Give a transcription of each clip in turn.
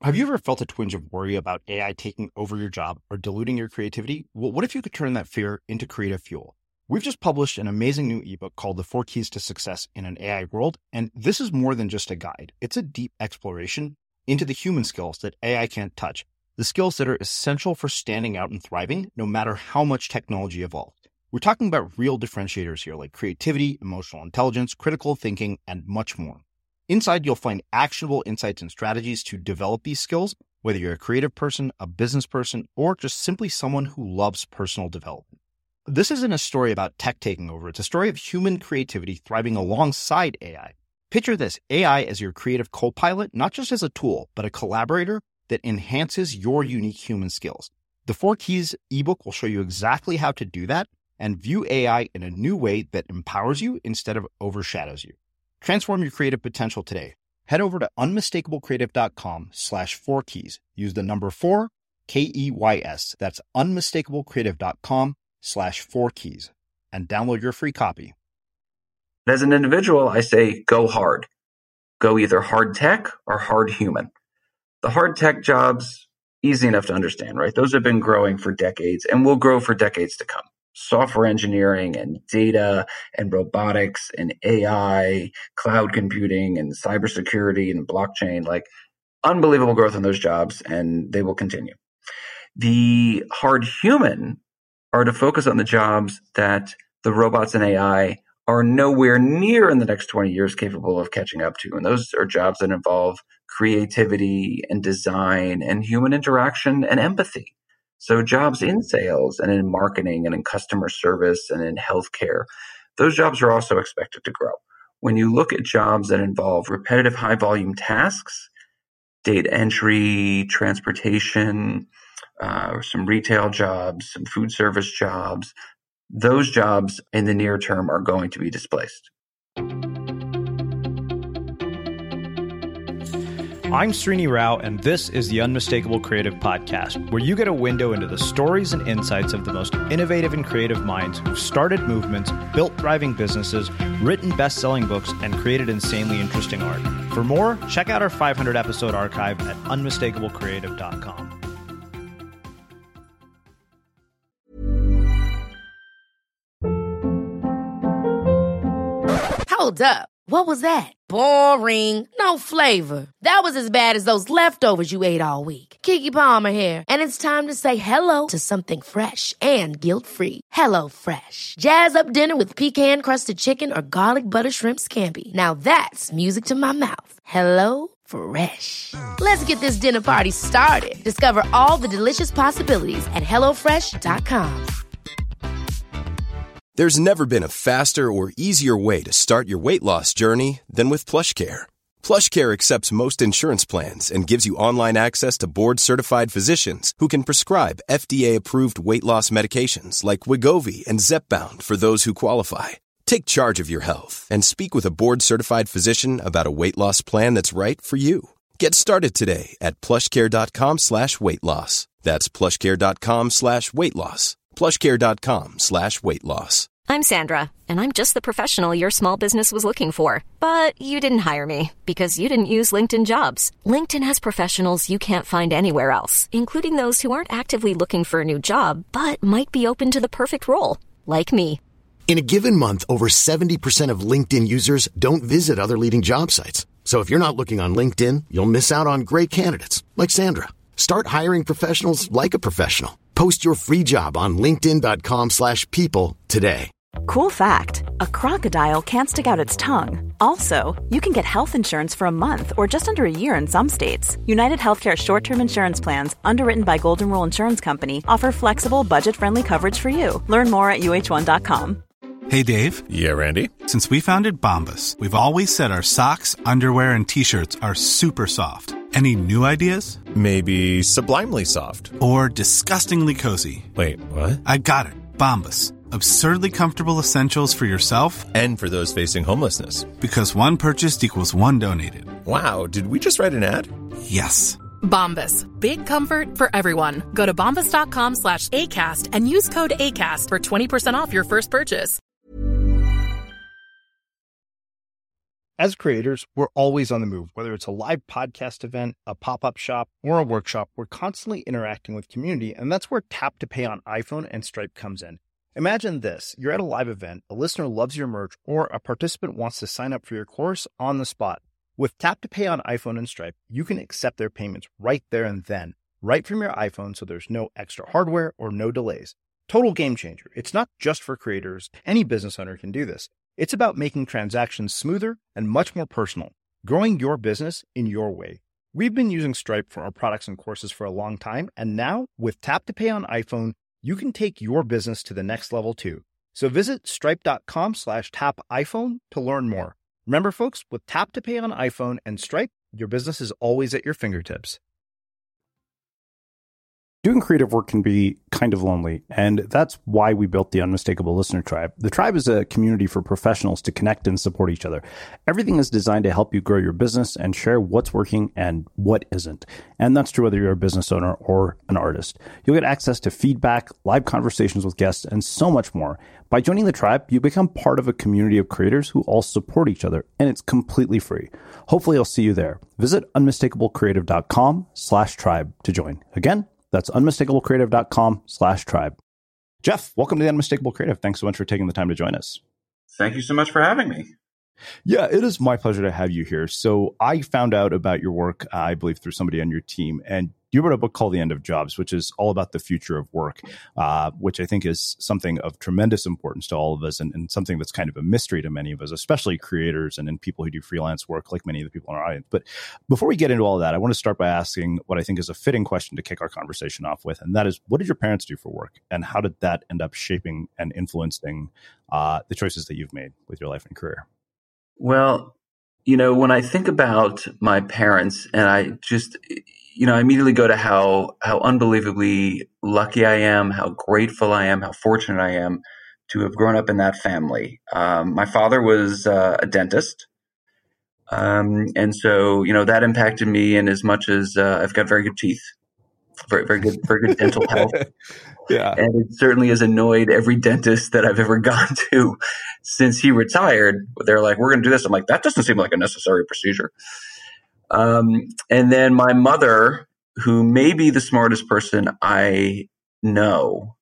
Have you ever felt a twinge of worry about AI taking over your job or diluting your creativity? Well, what if you could turn that fear into creative fuel? We've just published an amazing new ebook called The 4 Keys to Success in an AI World, and this is more than just a guide. It's a deep exploration into the human skills that AI can't touch, the skills that are essential for standing out and thriving, no matter how much technology evolves. We're talking about real differentiators here, like creativity, emotional intelligence, critical thinking, and much more. Inside, you'll find actionable insights and strategies to develop these skills, whether you're a creative person, a business person, or just simply someone who loves personal development. This isn't a story about tech taking over. It's a story of human creativity thriving alongside AI. Picture this, AI as your creative co-pilot, not just as a tool, but a collaborator that enhances your unique human skills. The 4 Keys ebook will show you exactly how to do that and view AI in a new way that empowers you instead of overshadows you. Transform your creative potential today. Head over to unmistakablecreative.com/4keys. Use the number 4, KEYS. That's unmistakablecreative.com/4keys and download your free copy. As an individual, I say go hard. Go either hard tech or hard human. The hard tech jobs, easy enough to understand, right? Those have been growing for decades and will grow for decades to come. Software engineering and data and robotics and AI, cloud computing and cybersecurity and blockchain, like unbelievable growth in those jobs, and they will continue. The hard human are to focus on the jobs that the robots and AI are nowhere near in the next 20 years capable of catching up to. And those are jobs that involve creativity and design and human interaction and empathy. So jobs in sales and in marketing and in customer service and in healthcare, those jobs are also expected to grow. When you look at jobs that involve repetitive high volume tasks, data entry, transportation, some retail jobs, some food service jobs, those jobs in the near term are going to be displaced. I'm Srini Rao, and this is the Unmistakable Creative Podcast, where you get a window into the stories and insights of the most innovative and creative minds who've started movements, built thriving businesses, written best-selling books, and created insanely interesting art. For more, check out our 500-episode archive at unmistakablecreative.com. Hold up. What was that? Boring. No flavor. That was as bad as those leftovers you ate all week. Keke Palmer here. And it's time to say hello to something fresh and guilt-free. Hello Fresh. Jazz up dinner with pecan-crusted chicken or garlic butter shrimp scampi. Now that's music to my mouth. Hello Fresh. Let's get this dinner party started. Discover all the delicious possibilities at HelloFresh.com. There's never been a faster or easier way to start your weight loss journey than with PlushCare. PlushCare accepts most insurance plans and gives you online access to board-certified physicians who can prescribe FDA-approved weight loss medications like Wegovy and Zepbound for those who qualify. Take charge of your health and speak with a board-certified physician about a weight loss plan that's right for you. Get started today at plushcare.com/weight loss. That's plushcare.com/weight loss. plushcare.com/weight loss. I'm Sandra, and I'm just the professional your small business was looking for. But you didn't hire me because you didn't use LinkedIn Jobs. LinkedIn has professionals you can't find anywhere else, including those who aren't actively looking for a new job, but might be open to the perfect role, like me. In a given month, over 70% of LinkedIn users don't visit other leading job sites. So if you're not looking on LinkedIn, you'll miss out on great candidates, like Sandra. Start hiring professionals like a professional. Post your free job on linkedin.com/people today. Cool fact, a crocodile can't stick out its tongue. Also, you can get health insurance for a month or just under a year in some states. United Healthcare short-term insurance plans, underwritten by Golden Rule Insurance Company, offer flexible, budget-friendly coverage for you. Learn more at uh1.com. Hey, Dave. Yeah, Randy. Since we founded Bombas, we've always said our socks, underwear, and T-shirts are super soft. Any new ideas? Maybe sublimely soft. Or disgustingly cozy. Wait, what? I got it. Bombas. Absurdly comfortable essentials for yourself and for those facing homelessness. Because one purchased equals one donated. Wow, did we just write an ad? Yes. Bombas. Big comfort for everyone. Go to bombas.com/ACAST and use code ACAST for 20% off your first purchase. As creators, we're always on the move. Whether it's a live podcast event, a pop-up shop, or a workshop, we're constantly interacting with community, and that's where Tap to Pay on iPhone and Stripe comes in. Imagine this. You're at a live event, a listener loves your merch, or a participant wants to sign up for your course on the spot. With Tap to Pay on iPhone and Stripe, you can accept their payments right there and then, right from your iPhone, so there's no extra hardware or no delays. Total game changer. It's not just for creators. Any business owner can do this. It's about making transactions smoother and much more personal, growing your business in your way. We've been using Stripe for our products and courses for a long time, and now with Tap to Pay on iPhone, you can take your business to the next level too. So visit stripe.com/tapiphone to learn more. Remember, folks, with Tap to Pay on iPhone and Stripe, your business is always at your fingertips. Doing creative work can be kind of lonely, and that's why we built the Unmistakable Listener Tribe. The Tribe is a community for professionals to connect and support each other. Everything is designed to help you grow your business and share what's working and what isn't. And that's true whether you're a business owner or an artist. You'll get access to feedback, live conversations with guests, and so much more. By joining the Tribe, you become part of a community of creators who all support each other, and it's completely free. Hopefully, I'll see you there. Visit unmistakablecreative.com/tribe to join. Again, that's unmistakablecreative.com/tribe. Jeff, welcome to the Unmistakable Creative. Thanks so much for taking the time to join us. Thank you so much for having me. Yeah, it is my pleasure to have you here. So I found out about your work, I believe, through somebody on your team. And you wrote a book called The End of Jobs, which is all about the future of work, which I think is something of tremendous importance to all of us and something that's kind of a mystery to many of us, especially creators and people who do freelance work like many of the people in our audience. But before we get into all of that, I want to start by asking what I think is a fitting question to kick our conversation off with. And that is, what did your parents do for work? And how did that end up shaping and influencing the choices that you've made with your life and career? Well, when I think about my parents, and I just, I immediately go to how unbelievably lucky I am, how grateful I am, how fortunate I am to have grown up in that family. My father was a dentist. And so, that impacted me in as much as I've got very good teeth, very good dental health. Yeah. And it certainly has annoyed every dentist that I've ever gone to since he retired. They're like, we're going to do this. I'm like, that doesn't seem like a necessary procedure. And then my mother, who may be the smartest person I know,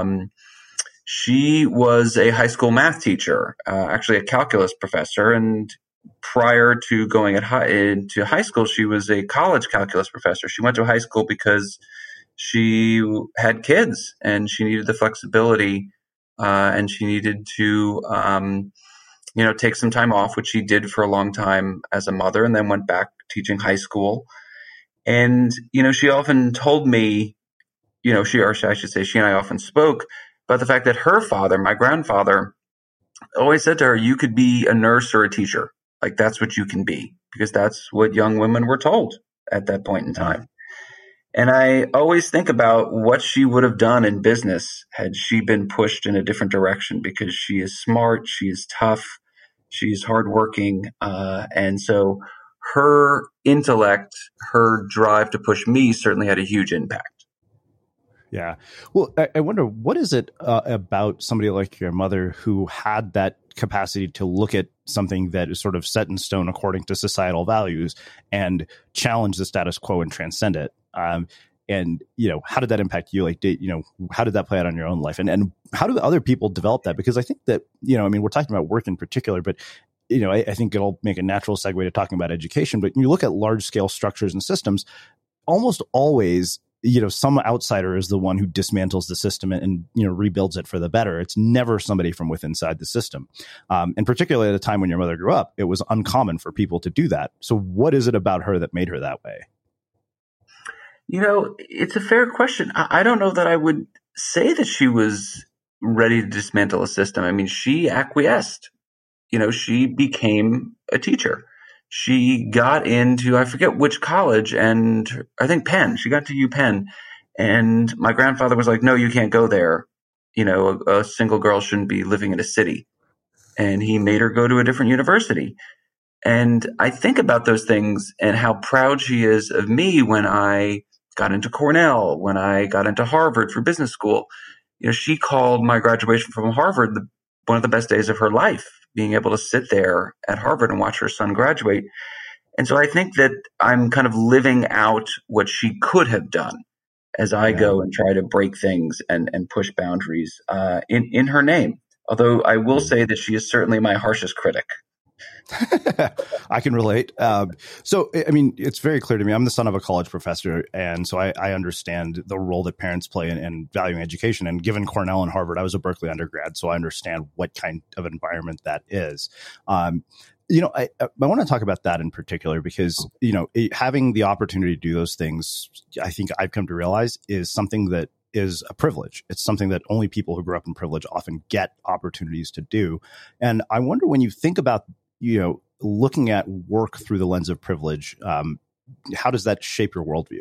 she was a high school math teacher, actually a calculus professor. And prior to going into high school, she was a college calculus professor. She went to high school because she had kids and she needed the flexibility, and she needed to, take some time off, which she did for a long time as a mother, and then went back teaching high school. And, she often told me, she and I often spoke about the fact that her father, my grandfather, always said to her, you could be a nurse or a teacher. Like, that's what you can be, because that's what young women were told at that point in time. And I always think about what she would have done in business had she been pushed in a different direction, because she is smart, she is tough, she's hardworking. And so her intellect, her drive to push me certainly had a huge impact. Yeah. Well, I wonder, what is it about somebody like your mother who had that capacity to look at something that is sort of set in stone according to societal values and challenge the status quo and transcend it? And, how did that impact you? Like, how did that play out on your own life? And how do other people develop that? Because I think that, we're talking about work in particular, but, I think it'll make a natural segue to talking about education. But when you look at large scale structures and systems, almost always, some outsider is the one who dismantles the system and rebuilds it for the better. It's never somebody from within inside the system. And particularly at a time when your mother grew up, it was uncommon for people to do that. So what is it about her that made her that way? It's a fair question. I don't know that I would say that she was ready to dismantle a system. I mean, she acquiesced. She became a teacher. She got into, I forget which college, and I think Penn. She got to UPenn. And my grandfather was like, no, you can't go there. A single girl shouldn't be living in a city. And he made her go to a different university. And I think about those things and how proud she is of me when I got into Cornell, when I got into Harvard for business school. She called my graduation from Harvard one of the best days of her life. being able to sit there at Harvard and watch her son graduate. And so I think that I'm kind of living out what she could have done as I go and try to break things and push boundaries in her name. Although I will say that she is certainly my harshest critic. I can relate. So, I mean, it's very clear to me. I'm the son of a college professor, and so I understand the role that parents play in valuing education. And given Cornell and Harvard, I was a Berkeley undergrad, so I understand what kind of environment that is. I want to talk about that in particular because, having the opportunity to do those things, I think I've come to realize is something that is a privilege. It's something that only people who grew up in privilege often get opportunities to do. And I wonder, when you think about, looking at work through the lens of privilege, how does that shape your worldview?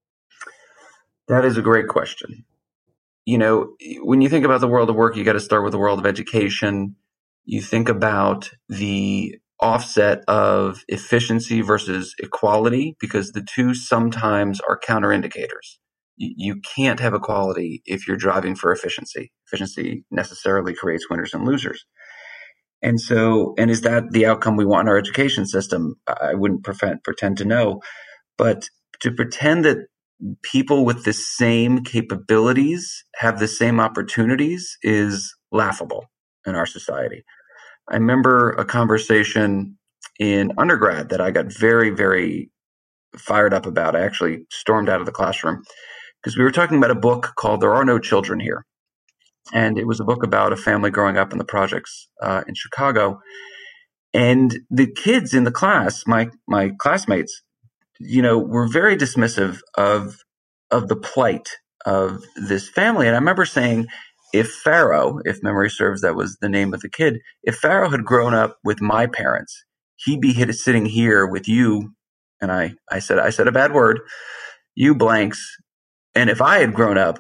That is a great question. When you think about the world of work, you got to start with the world of education. You think about the offset of efficiency versus equality, because the two sometimes are counterindicators. You can't have equality if you're driving for efficiency. Efficiency necessarily creates winners and losers. And is that the outcome we want in our education system? I wouldn't pretend to know, but to pretend that people with the same capabilities have the same opportunities is laughable in our society. I remember a conversation in undergrad that I got very, very fired up about. I actually stormed out of the classroom because we were talking about a book called There Are No Children Here. And it was a book about a family growing up in the projects in Chicago. And the kids in the class, my classmates, were very dismissive of the plight of this family. And I remember saying, if Pharaoh, if memory serves, that was the name of the kid, if Pharaoh had grown up with my parents, he'd be sitting here with you. And I said a bad word, you blanks. And if I had grown up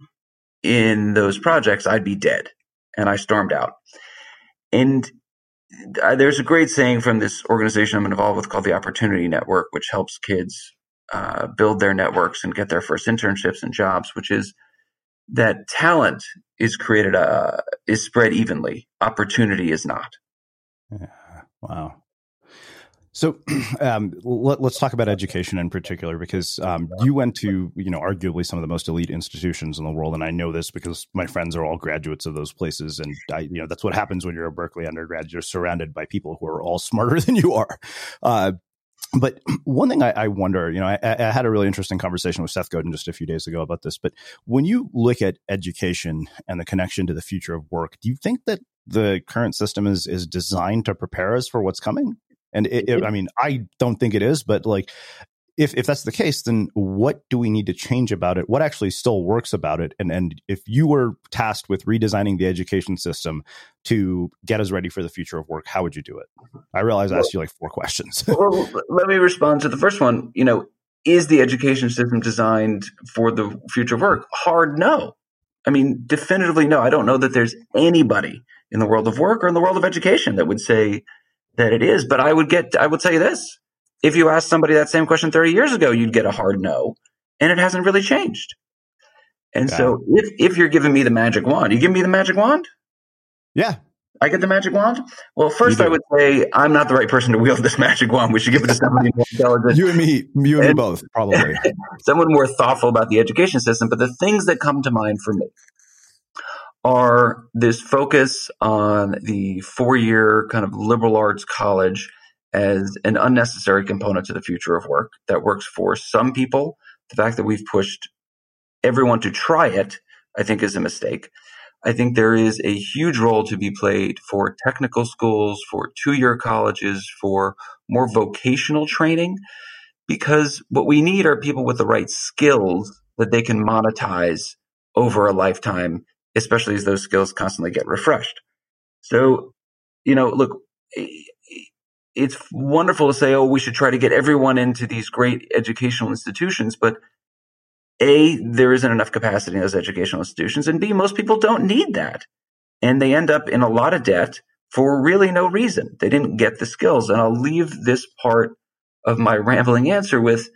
in those projects, I'd be dead. And I stormed out. And there's a great saying from this organization I'm involved with called the Opportunity Network, which helps kids build their networks and get their first internships and jobs, which is that talent is spread evenly. Opportunity is not. Yeah. Wow. So let's talk about education in particular, because you went to, arguably some of the most elite institutions in the world. And I know this because my friends are all graduates of those places. And that's what happens when you're a Berkeley undergrad. You're surrounded by people who are all smarter than you are. But one thing I wonder, I had a really interesting conversation with Seth Godin just a few days ago about this. But when you look at education and the connection to the future of work, do you think that the current system is designed to prepare us for what's coming? And I don't think it is, but if that's the case, then what do we need to change about it? What actually still works about it? And if you were tasked with redesigning the education system to get us ready for the future of work, how would you do it? I realize I asked you 4 questions. Well, let me respond to the first one. Is the education system designed for the future of work? Hard no. Definitively no. I don't know that there's anybody in the world of work or in the world of education that would say that it is. But I would tell you this. If you asked somebody that same question 30 years ago, you'd get a hard no, and it hasn't really changed. And so if you're giving me the magic wand, you give me the magic wand? Yeah. I get the magic wand? Well, first I would say I'm not the right person to wield this magic wand. We should give it to somebody more intelligent. You and me both, probably. Someone more thoughtful about the education system. But the things that come to mind for me are this focus on the 4-year kind of liberal arts college as an unnecessary component to the future of work that works for some people. The fact that we've pushed everyone to try it, I think, is a mistake. I think there is a huge role to be played for technical schools, for 2-year colleges, for more vocational training, because what we need are people with the right skills that they can monetize over a lifetime, especially as those skills constantly get refreshed. So, look, it's wonderful to say, we should try to get everyone into these great educational institutions, but A, there isn't enough capacity in those educational institutions, and B, most people don't need that. And they end up in a lot of debt for really no reason. They didn't get the skills. And I'll leave this part of my rambling answer with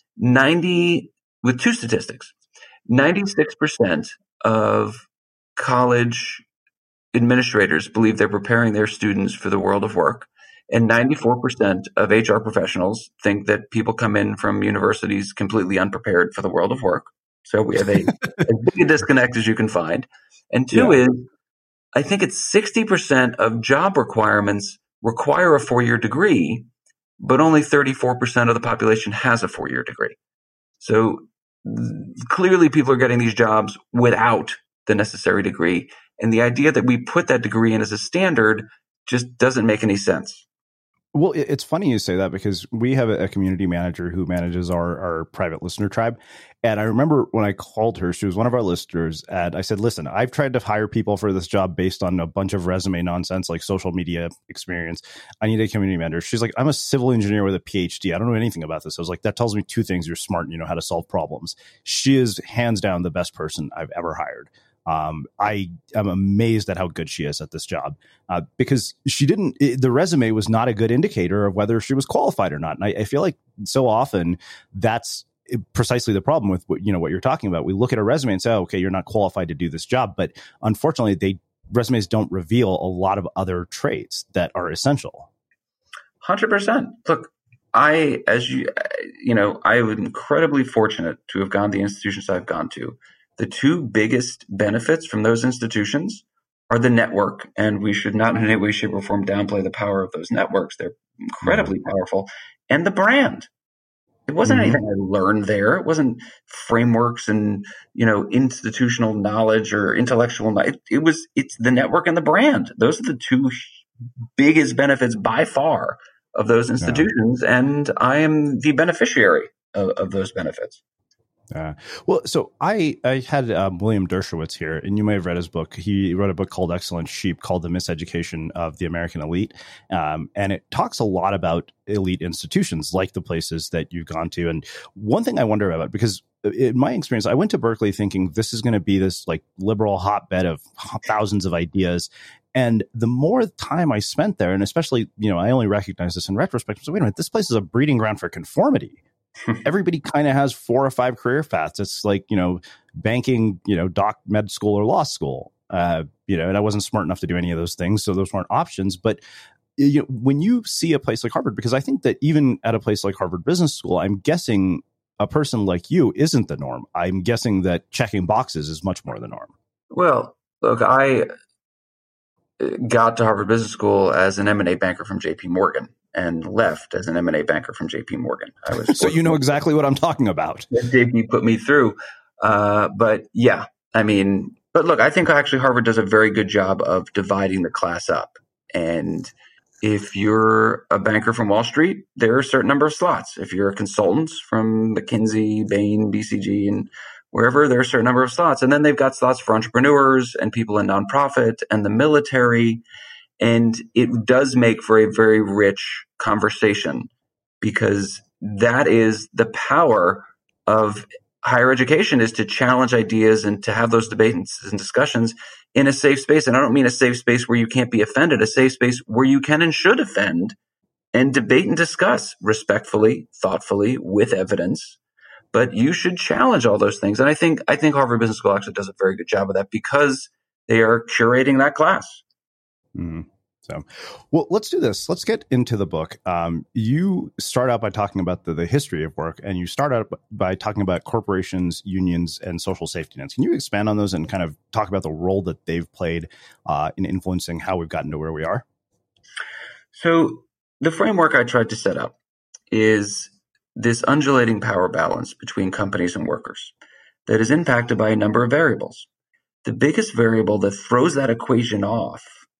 2 statistics. 96% of college administrators believe they're preparing their students for the world of work. And 94% of HR professionals think that people come in from universities completely unprepared for the world of work. So we have as big a disconnect as you can find. And two is, I think it's 60% of job requirements require a 4-year degree, but only 34% of the population has a 4-year degree. So clearly people are getting these jobs without the necessary degree. And the idea that we put that degree in as a standard just doesn't make any sense. Well, it's funny you say that because we have a community manager who manages our private listener tribe. And I remember when I called her, she was one of our listeners, and I said, listen, I've tried to hire people for this job based on a bunch of resume nonsense like social media experience. I need a community manager. She's like, I'm a civil engineer with a PhD. I don't know anything about this. I was like, that tells me two things. You're smart and you know how to solve problems. She is hands down the best person I've ever hired. I am amazed at how good she is at this job because the resume was not a good indicator of whether she was qualified or not. And I feel like so often that's precisely the problem with what you're talking about. We look at a resume and say, oh, okay, you're not qualified to do this job. But unfortunately, resumes don't reveal a lot of other traits that are essential. 100%. Look, I am incredibly fortunate to have gone to the institutions I've gone to. The two biggest benefits from those institutions are the network, and we should not in any way, shape, or form downplay the power of those networks. They're incredibly powerful. And the brand. It wasn't anything I learned there. It wasn't frameworks and, institutional knowledge or intellectual knowledge. It's the network and the brand. Those are the two biggest benefits by far of those institutions, and I am the beneficiary of those benefits. Well, so I had William Dershowitz here, and you may have read his book. He wrote a book called Excellent Sheep called The Miseducation of the American Elite. And it talks a lot about elite institutions like the places that you've gone to. And one thing I wonder about, because in my experience, I went to Berkeley thinking this is going to be this like liberal hotbed of thousands of ideas. And the more time I spent there, and especially, I only recognize this in retrospect, so wait a minute, this place is a breeding ground for conformity. Everybody kind of has 4 or 5 career paths. It's like, banking, med school or law school, and I wasn't smart enough to do any of those things. So those weren't options. But when you see a place like Harvard, because I think that even at a place like Harvard Business School, I'm guessing a person like you isn't the norm. I'm guessing that checking boxes is much more the norm. Well, look, I got to Harvard Business School as an M&A banker from JP Morgan. And left as an M&A banker from JP Morgan. So you know exactly what I'm talking about. JP put me through. But look, I think actually Harvard does a very good job of dividing the class up. And if you're a banker from Wall Street, there are a certain number of slots. If you're a consultant from McKinsey, Bain, BCG, and wherever, there are a certain number of slots. And then they've got slots for entrepreneurs and people in nonprofit and the military. And it does make for a very rich conversation because that is the power of higher education, is to challenge ideas and to have those debates and discussions in a safe space. And I don't mean a safe space where you can't be offended, a safe space where you can and should offend and debate and discuss respectfully, thoughtfully, with evidence. But you should challenge all those things. And I think Harvard Business School actually does a very good job of that because they are curating that class. Mm-hmm. So, well, let's do this. Let's get into the book. You start out by talking about the history of work, and you start out by talking about corporations, unions, and social safety nets. Can you expand on those and kind of talk about the role that they've played in influencing how we've gotten to where we are? So the framework I tried to set up is this undulating power balance between companies and workers that is impacted by a number of variables. The biggest variable that throws that equation off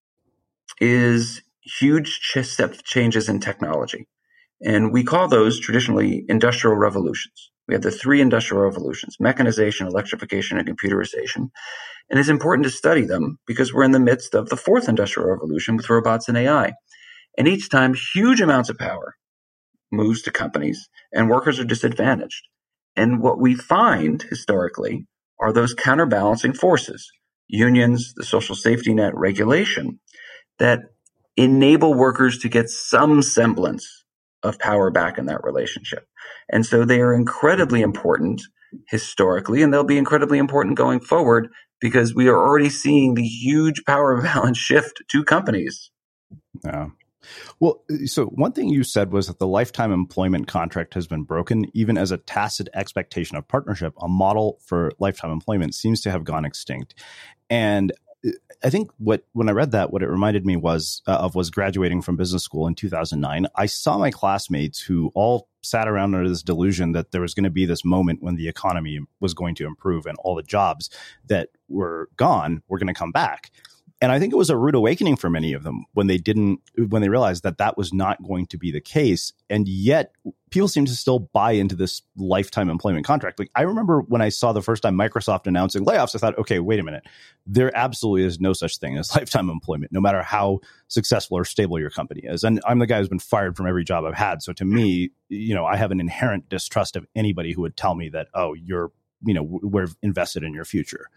is huge step changes in technology. And we call those traditionally industrial revolutions. We have the 3 industrial revolutions: mechanization, electrification, and computerization. And it's important to study them because we're in the midst of the 4th industrial revolution with robots and AI. And each time, huge amounts of power moves to companies and workers are disadvantaged. And what we find historically are those counterbalancing forces, unions, the social safety net, regulation, that enable workers to get some semblance of power back in that relationship. And so they are incredibly important historically, and they'll be incredibly important going forward because we are already seeing the huge power balance shift to companies. Yeah. Well, so one thing you said was that the lifetime employment contract has been broken, even as a tacit expectation of partnership. A model for lifetime employment seems to have gone extinct. And I think when I read that, what it reminded me was graduating from business school in 2009. I saw my classmates who all sat around under this delusion that there was going to be this moment when the economy was going to improve and all the jobs that were gone were going to come back. And I think it was a rude awakening for many of them when they realized that that was not going to be the case. And yet people seem to still buy into this lifetime employment contract. Like, I remember when I saw the first time Microsoft announcing layoffs, I thought, okay, wait a minute. There absolutely is no such thing as lifetime employment, no matter how successful or stable your company is. And I'm the guy who's been fired from every job I've had. So to me, I have an inherent distrust of anybody who would tell me that, oh, we're invested in your future.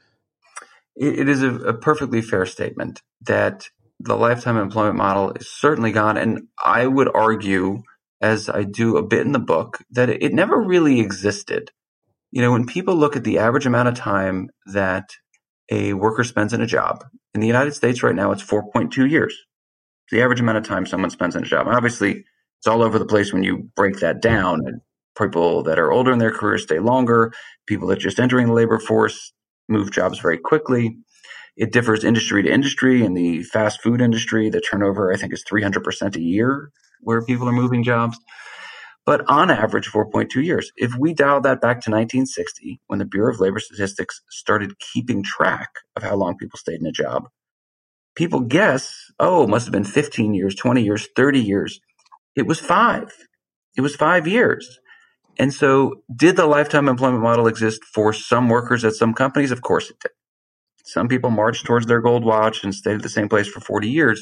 It is a perfectly fair statement that the lifetime employment model is certainly gone. And I would argue, as I do a bit in the book, that it never really existed. When people look at the average amount of time that a worker spends in a job, in the United States right now, it's 4.2 years. It's the average amount of time someone spends in a job. Obviously, it's all over the place when you break that down. And people that are older in their career stay longer. People that are just entering the labor force move jobs very quickly. It differs industry to industry. In the fast food industry, the turnover, I think, is 300% a year where people are moving jobs. But on average, 4.2 years. If we dial that back to 1960, when the Bureau of Labor Statistics started keeping track of how long people stayed in a job, people guess, it must have been 15 years, 20 years, 30 years. It was 5. It was 5 years. And so did the lifetime employment model exist for some workers at some companies? Of course it did. Some people marched towards their gold watch and stayed at the same place for 40 years.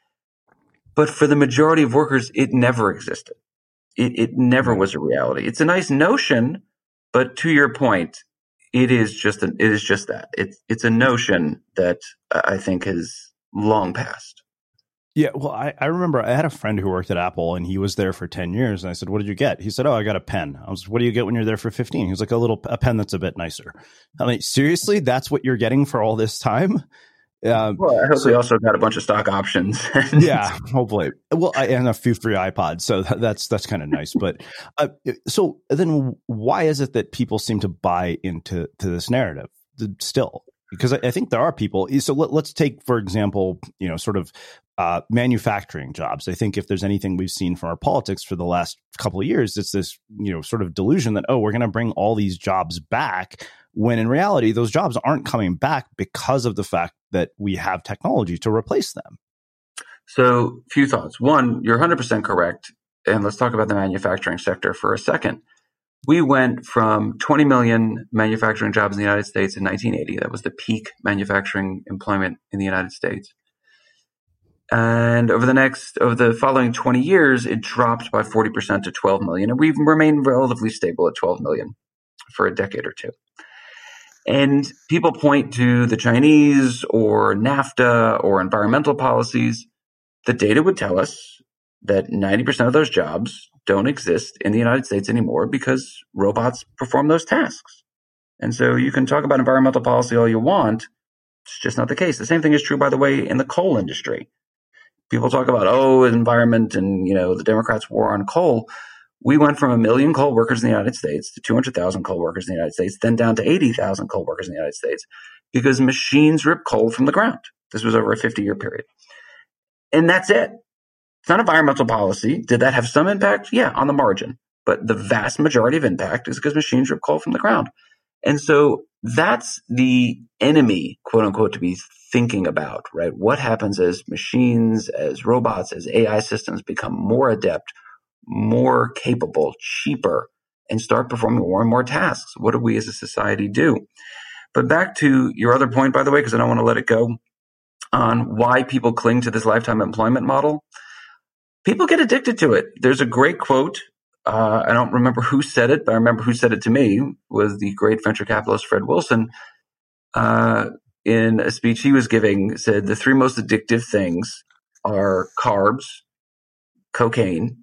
But for the majority of workers, it never existed. It never was a reality. It's a nice notion, but to your point, it is just that. It's a notion that I think has long passed. Yeah, well, I remember I had a friend who worked at Apple, and he was there for 10 years. And I said, what did you get? He said, I got a pen. I was, what do you get when you're there for 15? He was like, a pen that's a bit nicer. I mean, seriously, that's what you're getting for all this time? Well, I hope they also got a bunch of stock options. Yeah, hopefully. Well, and a few free iPods. So that's kind of nice. But so then why is it that people seem to buy into this narrative still? Because I think there are people. So let's take, for example, sort of manufacturing jobs. I think if there's anything we've seen from our politics for the last couple of years, it's this, sort of delusion that, we're going to bring all these jobs back, when in reality, those jobs aren't coming back because of the fact that we have technology to replace them. So, few thoughts. One, you're 100% correct. And let's talk about the manufacturing sector for a second. We went from 20 million manufacturing jobs in the United States in 1980. That was the peak manufacturing employment in the United States. And over the following 20 years, it dropped by 40% to 12 million. And we've remained relatively stable at 12 million for a decade or two. And people point to the Chinese or NAFTA or environmental policies. The data would tell us that 90% of those jobs don't exist in the United States anymore because robots perform those tasks. And so you can talk about environmental policy all you want. It's just not the case. The same thing is true, by the way, in the coal industry. People talk about, environment and, the Democrats' war on coal. We went from 1 million coal workers in the United States to 200,000 coal workers in the United States, then down to 80,000 coal workers in the United States because machines rip coal from the ground. This was over a 50-year period. And that's it. It's not environmental policy. Did that have some impact? Yeah, on the margin. But the vast majority of impact is because machines rip coal from the ground. And so that's the enemy, quote unquote, to be thinking about, right? What happens as machines, as robots, as AI systems become more adept, more capable, cheaper, and start performing more and more tasks? What do we as a society do? But back to your other point, by the way, because I don't want to let it go, on why people cling to this lifetime employment model. People get addicted to it. There's a great quote. I don't remember who said it, but I remember who said it to me, was the great venture capitalist Fred Wilson. In a speech he was giving, said the 3 most addictive things are carbs, cocaine,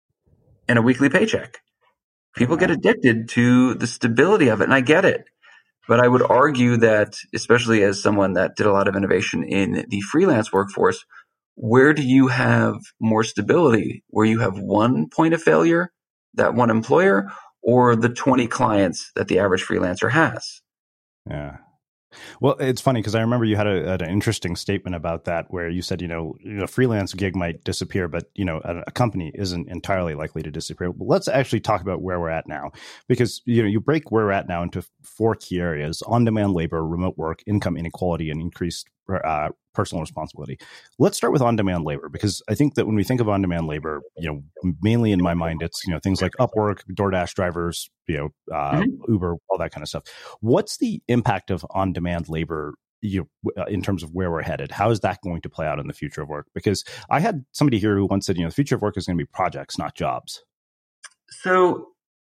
and a weekly paycheck. People get addicted to the stability of it, and I get it. But I would argue that, especially as someone that did a lot of innovation in the freelance workforce, where do you have more stability? Where you have one point of failure, that one employer, or the 20 clients that the average freelancer has? Yeah. Well, it's funny because I remember you had an interesting statement about that where you said, a freelance gig might disappear, but, a company isn't entirely likely to disappear. But let's actually talk about where we're at now, because, you break where we're at now into 4 key areas: on-demand labor, remote work, income inequality, and increased personal responsibility. Let's start with on-demand labor, because I think that when we think of on-demand labor, mainly in my mind, it's, things like Upwork, DoorDash drivers, Uber, all that kind of stuff. What's the impact of on-demand labor in terms of where we're headed? How is that going to play out in the future of work? Because I had somebody here who once said, the future of work is going to be projects, not jobs. So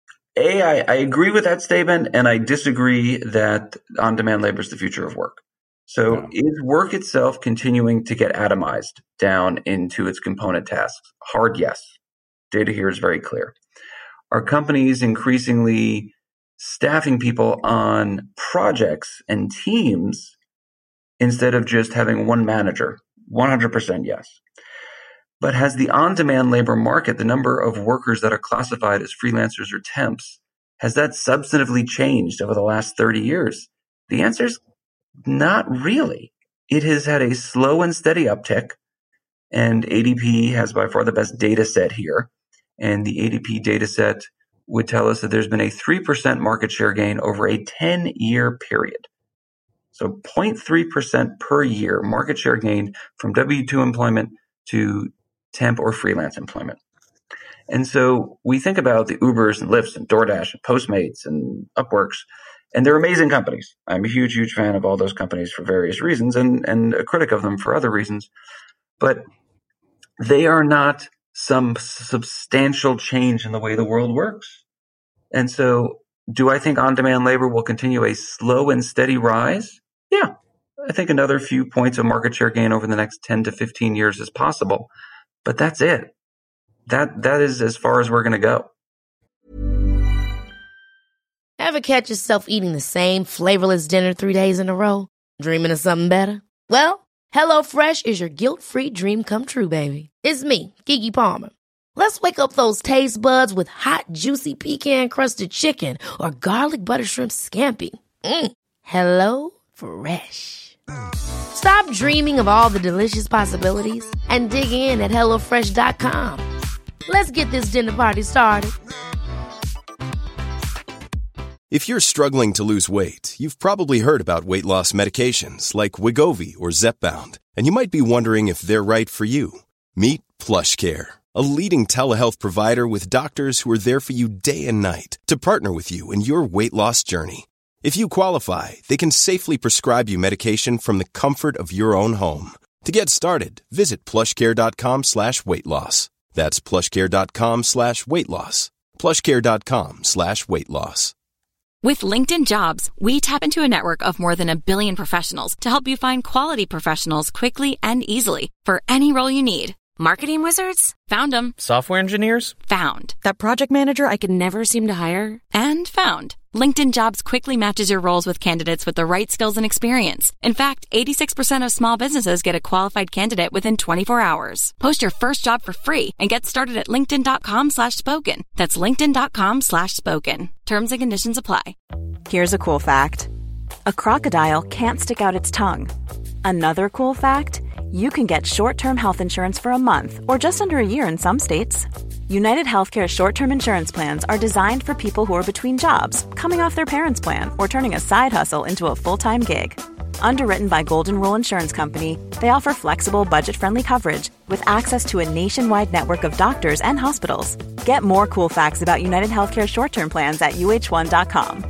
I agree with that statement, and I disagree that on-demand labor is the future of work. So is work itself continuing to get atomized down into its component tasks? Hard yes. Data here is very clear. Are companies increasingly staffing people on projects and teams instead of just having one manager? 100% yes. But has the on-demand labor market, the number of workers that are classified as freelancers or temps, has that substantively changed over the last 30 years? The answer is not really. It has had a slow and steady uptick, and ADP has by far the best data set here. And the ADP data set would tell us that there's been a 3% market share gain over a 10-year period. So 0.3% per year market share gain from W-2 employment to temp or freelance employment. And so we think about the Ubers and Lyfts and DoorDash and Postmates and Upworks, and they're amazing companies. I'm a huge, huge fan of all those companies for various reasons and a critic of them for other reasons. But they are not some substantial change in the way the world works. And so do I think on-demand labor will continue a slow and steady rise? Yeah. I think another few points of market share gain over the next 10 to 15 years is possible. But that's it. That is as far as we're going to go. Ever catch yourself eating the same flavorless dinner 3 days in a row? Dreaming of something better? Well, HelloFresh is your guilt-free dream come true, baby. It's me, Keke Palmer. Let's wake up those taste buds with hot, juicy pecan-crusted chicken or garlic butter shrimp scampi. Hello Fresh. Stop dreaming of all the delicious possibilities and dig in at HelloFresh.com. Let's get this dinner party started. If you're struggling to lose weight, you've probably heard about weight loss medications like Wegovy or Zepbound, and you might be wondering if they're right for you. Meet PlushCare, a leading telehealth provider with doctors who are there for you day and night to partner with you in your weight loss journey. If you qualify, they can safely prescribe you medication from the comfort of your own home. To get started, visit plushcare.com/weightloss. That's plushcare.com/weightloss. plushcare.com/weightloss. With LinkedIn Jobs, we tap into a network of more than 1 billion professionals to help you find quality professionals quickly and easily for any role you need. Marketing wizards? Found them. Software engineers? Found. That project manager I could never seem to hire? And found. LinkedIn Jobs quickly matches your roles with candidates with the right skills and experience. In fact, 86% of small businesses get a qualified candidate within 24 hours. Post your first job for free and get started at linkedin.com/spoken. That's linkedin.com/spoken. Terms and conditions apply. Here's a cool fact. A crocodile can't stick out its tongue. Another cool fact, you can get short-term health insurance for a month or just under a year in some states. United Healthcare short-term insurance plans are designed for people who are between jobs, coming off their parents' plan, or turning a side hustle into a full-time gig. Underwritten by Golden Rule Insurance Company, they offer flexible, budget-friendly coverage with access to a nationwide network of doctors and hospitals. Get more cool facts about United Healthcare short-term plans at uh1.com.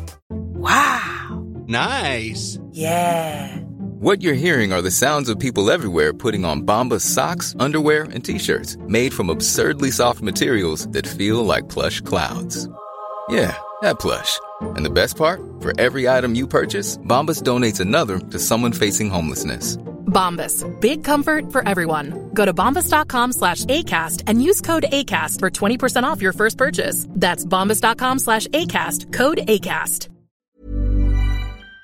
Wow. Nice. Yeah. What you're hearing are the sounds of people everywhere putting on Bombas socks, underwear, and T-shirts made from absurdly soft materials that feel like plush clouds. Yeah, that plush. And the best part? For every item you purchase, Bombas donates another to someone facing homelessness. Bombas. Big comfort for everyone. Go to bombas.com/ACAST and use code ACAST for 20% off your first purchase. That's bombas.com/ACAST, code ACAST.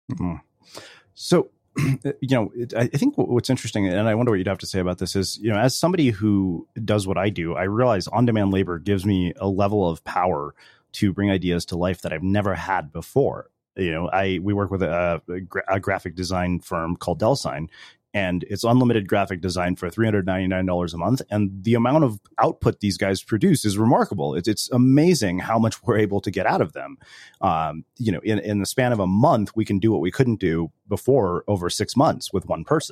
Mm-hmm. So, I think what's interesting, and I wonder what you'd have to say about this is, as somebody who does what I do, I realize on-demand labor gives me a level of power to bring ideas to life that I've never had before. We work with a graphic design firm called DelSign, and it's unlimited graphic design for $399 a month. And the amount of output these guys produce is remarkable. It's amazing how much we're able to get out of them. In the span of a month, we can do what we couldn't do before over 6 months with one person.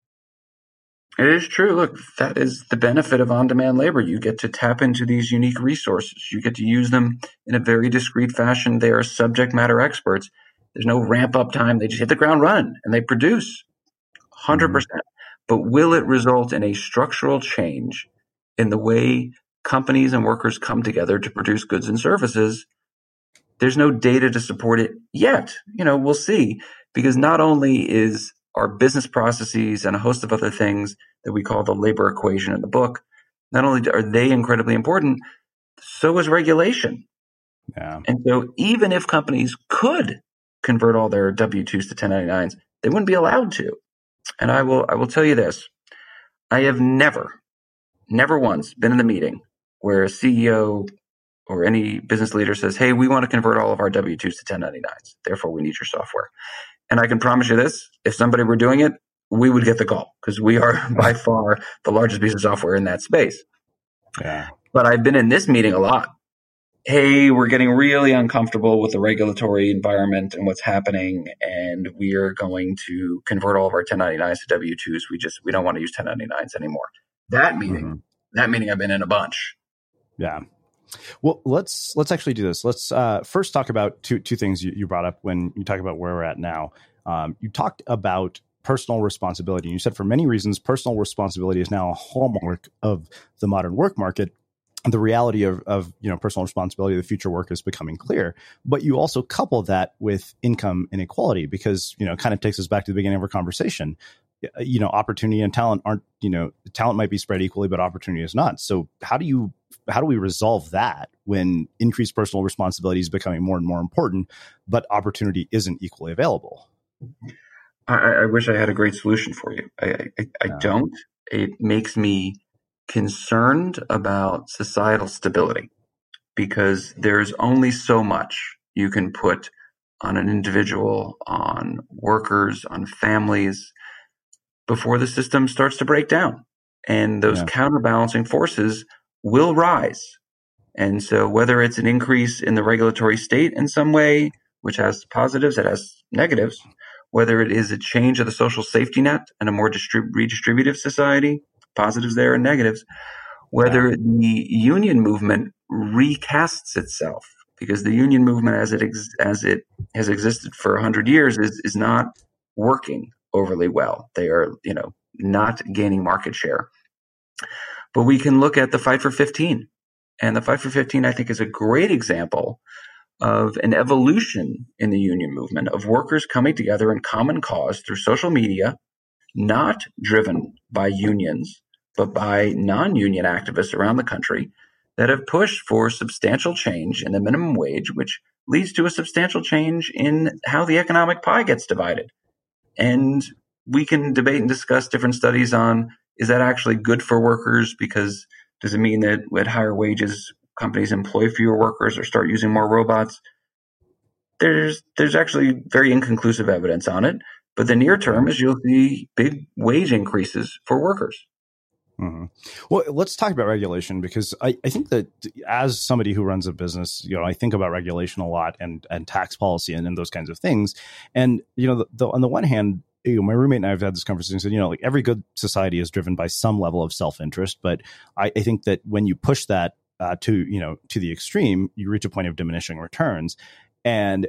It is true. Look, that is the benefit of on-demand labor. You get to tap into these unique resources. You get to use them in a very discrete fashion. They are subject matter experts. There's no ramp-up time. They just hit the ground running, and they produce 100%. But will it result in a structural change in the way companies and workers come together to produce goods and services? There's no data to support it yet. We'll see, because not only is our business processes and a host of other things that we call the labor equation in the book, not only are they incredibly important, so is regulation. Yeah. And so even if companies could convert all their W-2s to 1099s, they wouldn't be allowed to. And I will tell you this. I have never once been in the meeting where a CEO or any business leader says, hey, we want to convert all of our W-2s to 1099s. Therefore, we need your software. And I can promise you this, if somebody were doing it, we would get the call, because we are by far the largest piece of software in that space. Yeah. But I've been in this meeting a lot. Hey, we're getting really uncomfortable with the regulatory environment and what's happening, and we are going to convert all of our 1099s to W-2s. We don't want to use 1099s anymore. That meeting I've been in a bunch. Yeah. Well, let's actually do this. Let's first talk about two things you brought up when you talk about where we're at now. You talked about personal responsibility. You said for many reasons, personal responsibility is now a hallmark of the modern work market. The reality of personal responsibility of the future work is becoming clear. But you also couple that with income inequality, because, it kind of takes us back to the beginning of our conversation. Opportunity and talent aren't, talent might be spread equally, but opportunity is not. So how do we resolve that when increased personal responsibility is becoming more and more important, but opportunity isn't equally available? I wish I had a great solution for you. I don't. It makes me concerned about societal stability, because there's only so much you can put on an individual, on workers, on families, before the system starts to break down. And those counterbalancing forces will rise. And so whether it's an increase in the regulatory state in some way, which has positives, it has negatives, whether it is a change of the social safety net and a more redistributive society, positives there and negatives, whether the union movement recasts itself, because the union movement as it has existed for 100 years is not working overly well. They are, not gaining market share. But we can look at the Fight for 15. And the Fight for 15, I think, is a great example of an evolution in the union movement of workers coming together in common cause through social media, not driven by unions, but by non-union activists around the country that have pushed for substantial change in the minimum wage, which leads to a substantial change in how the economic pie gets divided. And we can debate and discuss different studies on, is that actually good for workers? Because does it mean that at higher wages, companies employ fewer workers or start using more robots? There's actually very inconclusive evidence on it. But the near term is you'll see big wage increases for workers. Mm-hmm. Well, let's talk about regulation, because I think that as somebody who runs a business, I think about regulation a lot and tax policy and those kinds of things. And, on the one hand, my roommate and I have had this conversation. Said, every good society is driven by some level of self-interest. But I think that when you push that to the extreme, you reach a point of diminishing returns. And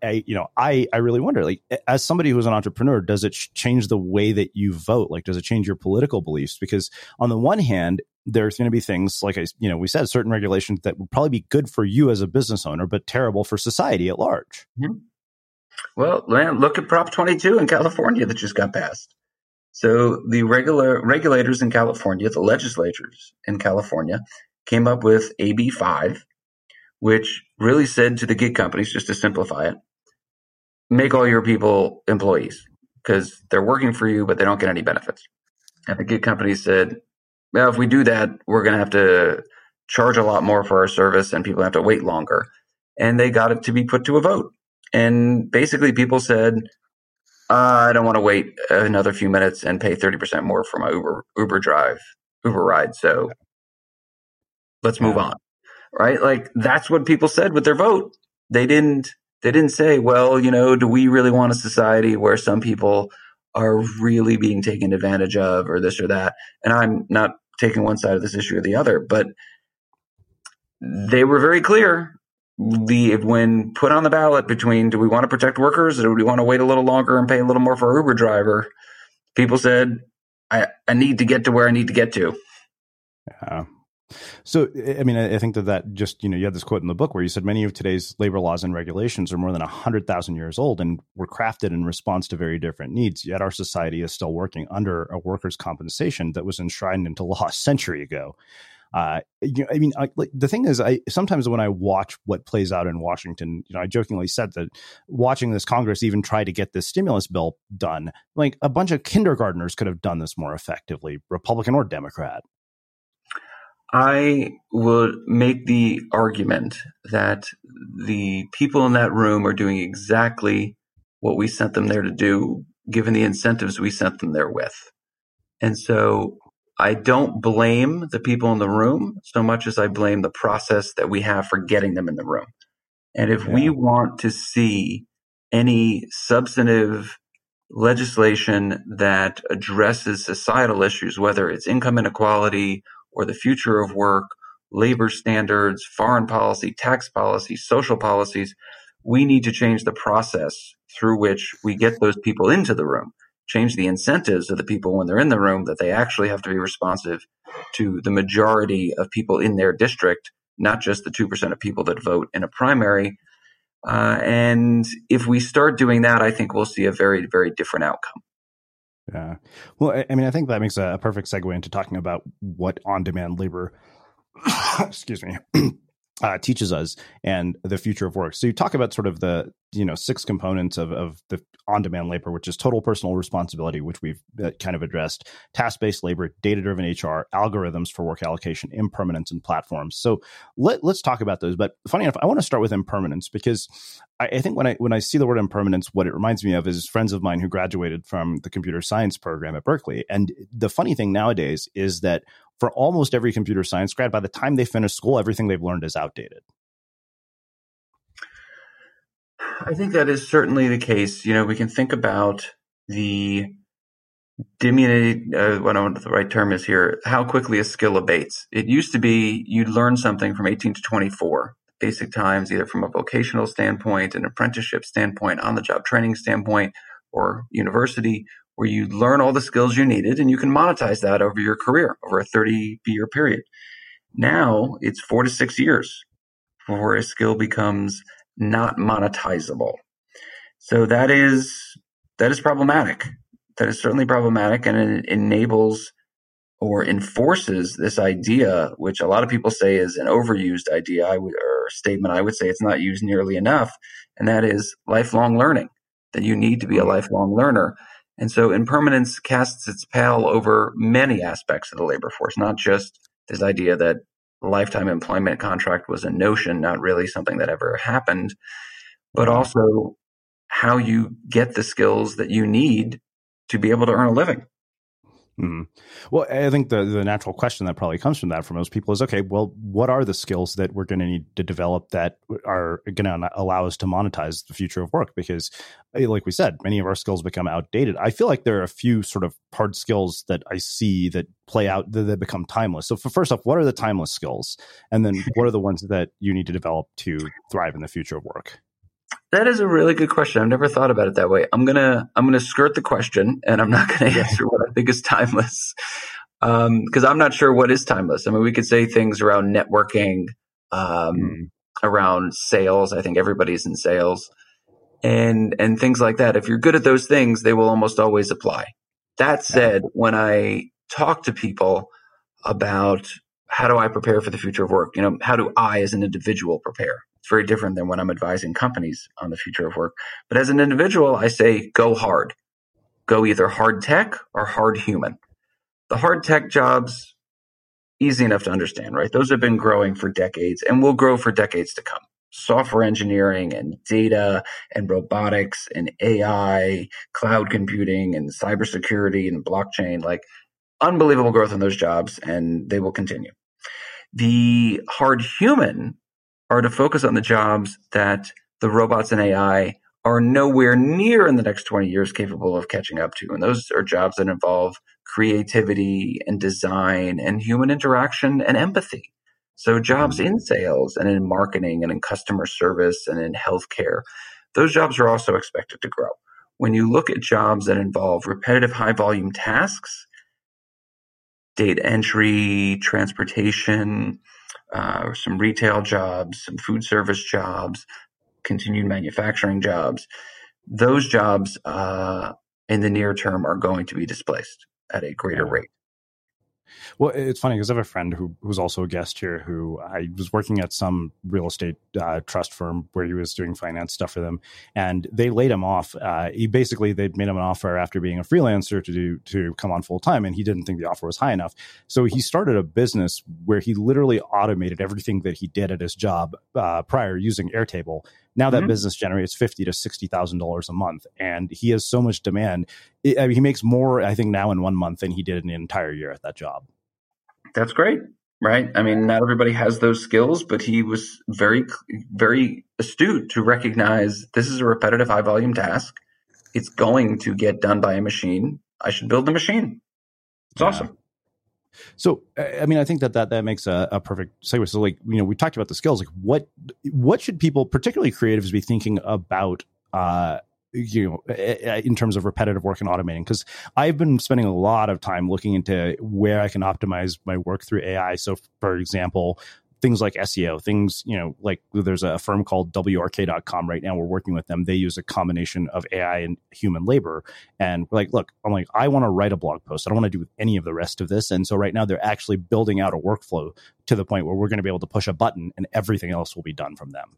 I really wonder, as somebody who's an entrepreneur, does it change the way that you vote? Does it change your political beliefs? Because on the one hand, there's going to be things like, we said, certain regulations that would probably be good for you as a business owner, but terrible for society at large. Mm-hmm. Well, look at Prop 22 in California that just got passed. So the regulators in California, the legislatures in California, came up with AB 5, which really said to the gig companies, just to simplify it, make all your people employees because they're working for you, but they don't get any benefits. And the gig companies said, well, if we do that, we're going to have to charge a lot more for our service and people have to wait longer. And they got it to be put to a vote. And basically people said, I don't want to wait another few minutes and pay 30% more for my Uber ride. So let's move on. Right? Like that's what people said with their vote. They didn't say, well, do we really want a society where some people are really being taken advantage of or this or that? And I'm not taking one side of this issue or the other, but they were very clear. When put on the ballot between do we want to protect workers or do we want to wait a little longer and pay a little more for our Uber driver, people said, I need to get to where I need to get to. Yeah. So, I mean, I think that just, you had this quote in the book where you said many of today's labor laws and regulations are more than 100,000 years old and were crafted in response to very different needs. Yet our society is still working under a workers' compensation that was enshrined into law a century ago. The thing is, sometimes when I watch what plays out in Washington, I jokingly said that watching this Congress even try to get this stimulus bill done, like a bunch of kindergartners could have done this more effectively, Republican or Democrat. I would make the argument that the people in that room are doing exactly what we sent them there to do, given the incentives we sent them there with. And so I don't blame the people in the room so much as I blame the process that we have for getting them in the room. And if we want to see any substantive legislation that addresses societal issues, whether it's income inequality or the future of work, labor standards, foreign policy, tax policy, social policies, we need to change the process through which we get those people into the room, change the incentives of the people when they're in the room, that they actually have to be responsive to the majority of people in their district, not just the 2% of people that vote in a primary. And if we start doing that, I think we'll see a very, very different outcome. Yeah. Well, I mean, I think that makes a perfect segue into talking about what on-demand labor, excuse me, teaches us and the future of work. So you talk about sort of the, 6 components of the on-demand labor, which is total personal responsibility, which we've kind of addressed, task-based labor, data-driven HR, algorithms for work allocation, impermanence, and platforms. So let's talk about those. But funny enough, I want to start with impermanence because I think when I see the word impermanence, what it reminds me of is friends of mine who graduated from the computer science program at Berkeley. And the funny thing nowadays is that for almost every computer science grad, by the time they finish school, everything they've learned is outdated. I think that is certainly the case. We can think about the diminutive, I don't know what the right term is here, how quickly a skill abates. It used to be you'd learn something from 18 to 24, basic times, either from a vocational standpoint, an apprenticeship standpoint, on-the-job training standpoint, or university, where you learn all the skills you needed and you can monetize that over your career, over a 30-year period. Now it's 4 to 6 years before a skill becomes not monetizable. So that is problematic. That is certainly problematic, and it enables or enforces this idea, which a lot of people say is an overused idea or statement. I would say it's not used nearly enough, and that is lifelong learning, that you need to be a lifelong learner. And so impermanence casts its pall over many aspects of the labor force, not just this idea that lifetime employment contract was a notion, not really something that ever happened, but also how you get the skills that you need to be able to earn a living. Mm-hmm. Well, I think the natural question that probably comes from that for most people is, okay, well, what are the skills that we're going to need to develop that are going to allow us to monetize the future of work? Because like we said, many of our skills become outdated. I feel like there are a few sort of hard skills that I see that play out that become timeless. So first off, what are the timeless skills? And then what are the ones that you need to develop to thrive in the future of work? That is a really good question. I've never thought about it that way. I'm gonna skirt the question, and I'm not gonna answer what I think is timeless, because I'm not sure what is timeless. I mean, we could say things around networking, around sales. I think everybody's in sales, and things like that. If you're good at those things, they will almost always apply. That said, when I talk to people about how do I prepare for the future of work? How do I as an individual prepare? It's very different than when I'm advising companies on the future of work. But as an individual, I say, go hard. Go either hard tech or hard human. The hard tech jobs, easy enough to understand, right? Those have been growing for decades and will grow for decades to come. Software engineering and data and robotics and AI, cloud computing and cybersecurity and blockchain, like unbelievable growth in those jobs, and they will continue. The hard human are to focus on the jobs that the robots and AI are nowhere near in the next 20 years capable of catching up to. And those are jobs that involve creativity and design and human interaction and empathy. So jobs in sales and in marketing and in customer service and in healthcare, those jobs are also expected to grow. When you look at jobs that involve repetitive high volume tasks, data entry, transportation, some retail jobs, some food service jobs, continued manufacturing jobs, those jobs in the near term are going to be displaced at a greater rate. Well, it's funny because I have a friend who's also a guest here who I was working at some real estate trust firm where he was doing finance stuff for them, and they laid him off. They'd made him an offer after being a freelancer to come on full time, and he didn't think the offer was high enough. So he started a business where he literally automated everything that he did at his job prior using Airtable. Now that business generates $50,000 to $60,000 a month, and he has so much demand. He makes more, I think, now in 1 month than he did in an entire year at that job. That's great, right? I mean, not everybody has those skills, but he was very, very astute to recognize this is a repetitive, high-volume task. It's going to get done by a machine. I should build the machine. It's awesome. So, I mean, I think that makes a perfect segue. So, we talked about the skills. What should people, particularly creatives, be thinking about, in terms of repetitive work and automating? Because I've been spending a lot of time looking into where I can optimize my work through AI. So, for example, things like SEO, like there's a firm called WRK.com right now. We're working with them. They use a combination of AI and human labor. And we're like, I want to write a blog post. I don't want to do any of the rest of this. And so right now they're actually building out a workflow to the point where we're going to be able to push a button and everything else will be done from them.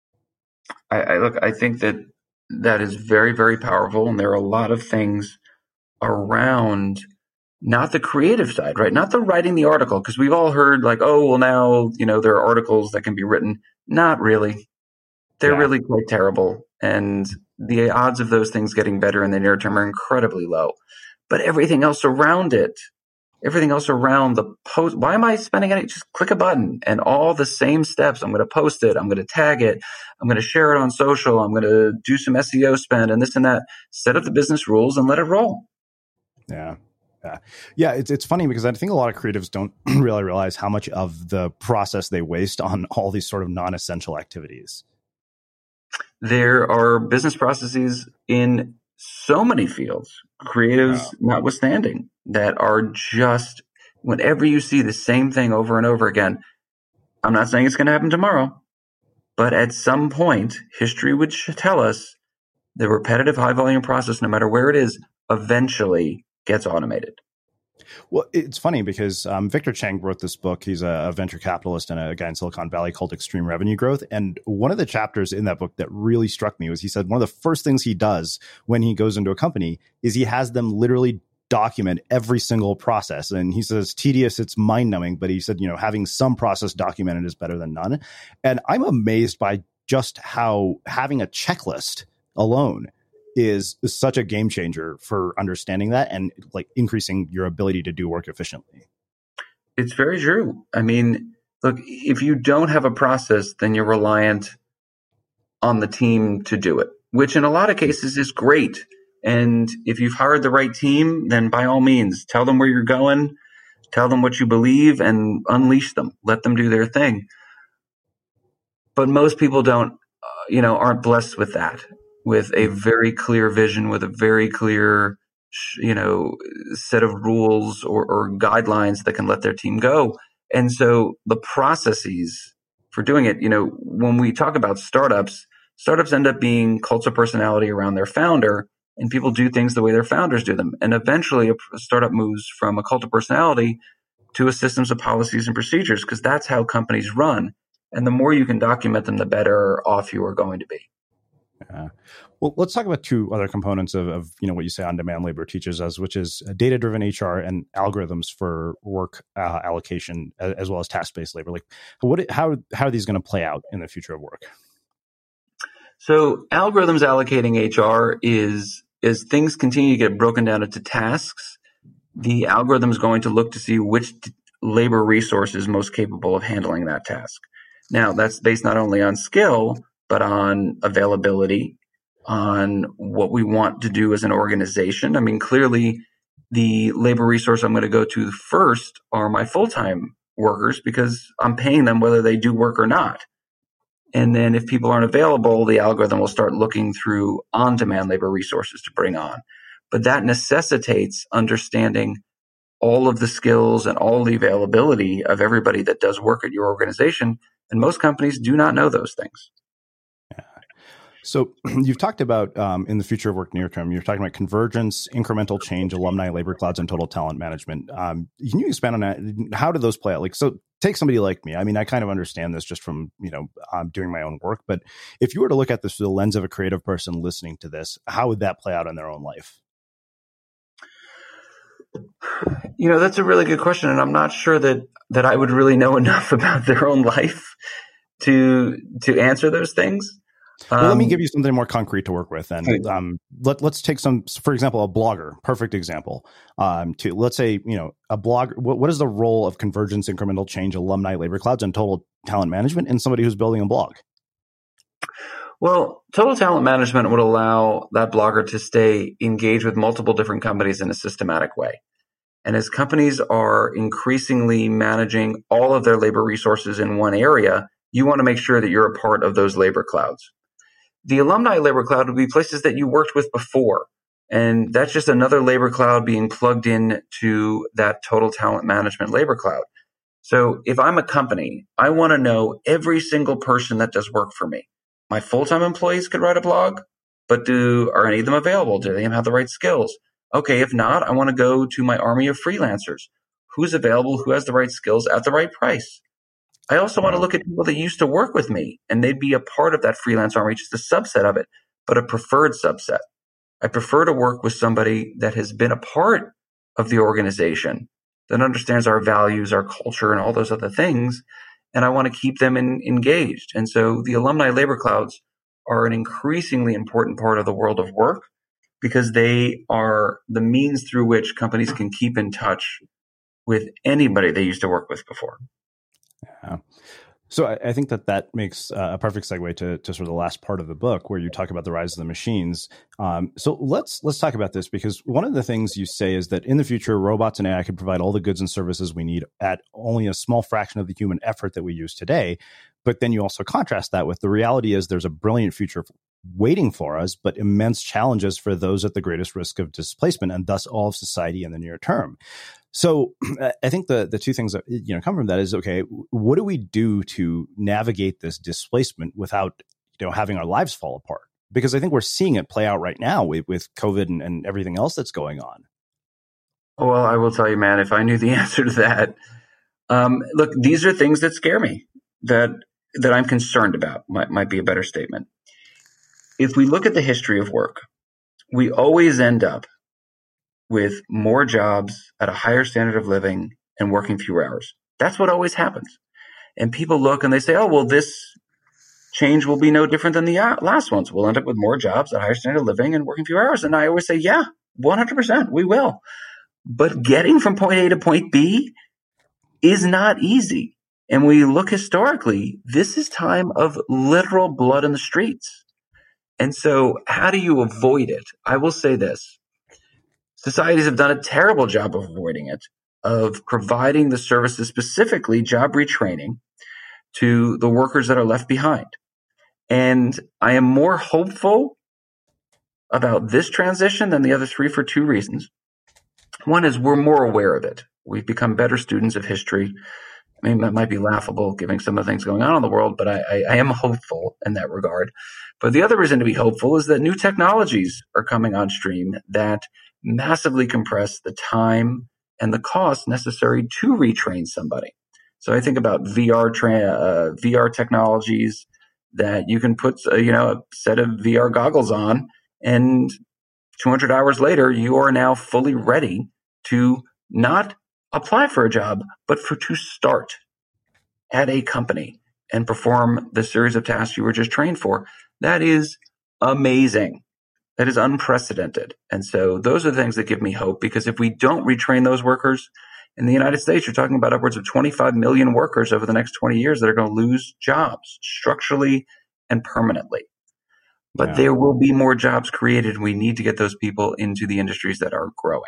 I think that is very, very powerful. And there are a lot of things around not the creative side, right? Not the writing the article, because we've all heard now, there are articles that can be written. Not really. They're really quite terrible. And the odds of those things getting better in the near term are incredibly low. But everything else around it, everything else around the post, why am I spending it? Just click a button and all the same steps. I'm going to post it. I'm going to tag it. I'm going to share it on social. I'm going to do some SEO spend and this and that. Set up the business rules and let it roll. Yeah, it's funny because I think a lot of creatives don't really realize how much of the process they waste on all these sort of non-essential activities. There are business processes in so many fields, creatives notwithstanding, that are just, whenever you see the same thing over and over again, I'm not saying it's going to happen tomorrow, but at some point, history would tell us the repetitive high-volume process, no matter where it is, eventually gets automated. Well, it's funny because Victor Chang wrote this book. He's a venture capitalist and a guy in Silicon Valley called Extreme Revenue Growth. And one of the chapters in that book that really struck me was he said one of the first things he does when he goes into a company is he has them literally document every single process. And he says, tedious, it's mind-numbing. But he said, having some process documented is better than none. And I'm amazed by just how having a checklist alone is such a game changer for understanding that and increasing your ability to do work efficiently. It's very true. I mean, look, if you don't have a process, then you're reliant on the team to do it, which in a lot of cases is great. And if you've hired the right team, then by all means, tell them where you're going, tell them what you believe, and unleash them. Let them do their thing. But most people aren't blessed with that. With a very clear vision, with a very clear, set of rules or guidelines that can let their team go. And so the processes for doing it, when we talk about startups end up being cults of personality around their founder, and people do things the way their founders do them. And eventually a startup moves from a cult of personality to a systems of policies and procedures, because that's how companies run. And the more you can document them, the better off you are going to be. Yeah. Well, let's talk about two other components of what you say on-demand labor teaches us, which is data-driven HR and algorithms for work allocation, as well as task-based labor. Like, how are these going to play out in the future of work? So, algorithms allocating HR is as things continue to get broken down into tasks, the algorithm is going to look to see which labor resource is most capable of handling that task. Now, that's based not only on skill, but on availability, on what we want to do as an organization. I mean, clearly, the labor resource I'm going to go to first are my full-time workers, because I'm paying them whether they do work or not. And then if people aren't available, the algorithm will start looking through on-demand labor resources to bring on. But that necessitates understanding all of the skills and all the availability of everybody that does work at your organization. And most companies do not know those things. Yeah. So you've talked about in the future of work near term, you're talking about convergence, incremental change, alumni labor clouds, and total talent management. Can you expand on that? How do those play out? Like, so take somebody like me. I mean, I kind of understand this just from, doing my own work. But if you were to look at this through the lens of a creative person listening to this, how would that play out in their own life? That's a really good question. And I'm not sure that I would really know enough about their own life to answer those things. Well, let me give you something more concrete to work with. And let's take for example, a blogger, perfect example. Let's say, a blogger, what is the role of convergence, incremental change, alumni labor clouds, and total talent management in somebody who's building a blog? Well, total talent management would allow that blogger to stay engaged with multiple different companies in a systematic way. And as companies are increasingly managing all of their labor resources in one area, you want to make sure that you're a part of those labor clouds. The alumni labor cloud would be places that you worked with before. And that's just another labor cloud being plugged in to that total talent management labor cloud. So if I'm a company, I want to know every single person that does work for me. My full-time employees could write a blog, but are any of them available? Do they have the right skills? Okay, if not, I want to go to my army of freelancers. Who's available? Who has the right skills at the right price? I also want to look at people that used to work with me, and they'd be a part of that freelance army, just a subset of it, but a preferred subset. I prefer to work with somebody that has been a part of the organization, that understands our values, our culture, and all those other things, and I want to keep them engaged. And so the alumni labor clouds are an increasingly important part of the world of work, because they are the means through which companies can keep in touch with anybody they used to work with before. Yeah. So I think that makes a perfect segue to sort of the last part of the book, where you talk about the rise of the machines. So let's talk about this, because one of the things you say is that in the future, robots and AI can provide all the goods and services we need at only a small fraction of the human effort that we use today. But then you also contrast that with the reality is there's a brilliant future waiting for us, but immense challenges for those at the greatest risk of displacement, and thus all of society in the near term. So I think the two things that come from that is, okay, what do we do to navigate this displacement without having our lives fall apart? Because I think we're seeing it play out right now with COVID and everything else that's going on. Well, I will tell you, man, if I knew the answer to that, look, these are things that scare me, that I'm concerned about, might be a better statement. If we look at the history of work, we always end up with more jobs at a higher standard of living and working fewer hours. That's what always happens. And people look and they say, oh, well, this change will be no different than the last ones. We'll end up with more jobs at a higher standard of living and working fewer hours. And I always say, yeah, 100%, we will. But getting from point A to point B is not easy. And we look historically, this is time of literal blood in the streets. And so how do you avoid it? I will say this. Societies have done a terrible job of avoiding it, of providing the services, specifically job retraining, to the workers that are left behind. And I am more hopeful about this transition than the other three for two reasons. One is we're more aware of it. We've become better students of history. I mean, that might be laughable given some of the things going on in the world, but I am hopeful in that regard. But the other reason to be hopeful is that new technologies are coming on stream that massively compress the time and the cost necessary to retrain somebody. So I think about VR technologies that you can put a set of VR goggles on, and 200 hours later, you are now fully ready to not apply for a job, but to start at a company and perform the series of tasks you were just trained for. That is amazing. That is unprecedented. And so those are the things that give me hope, because if we don't retrain those workers in the United States, you're talking about upwards of 25 million workers over the next 20 years that are going to lose jobs structurally and permanently. But there will be more jobs created. We need to get those people into the industries that are growing.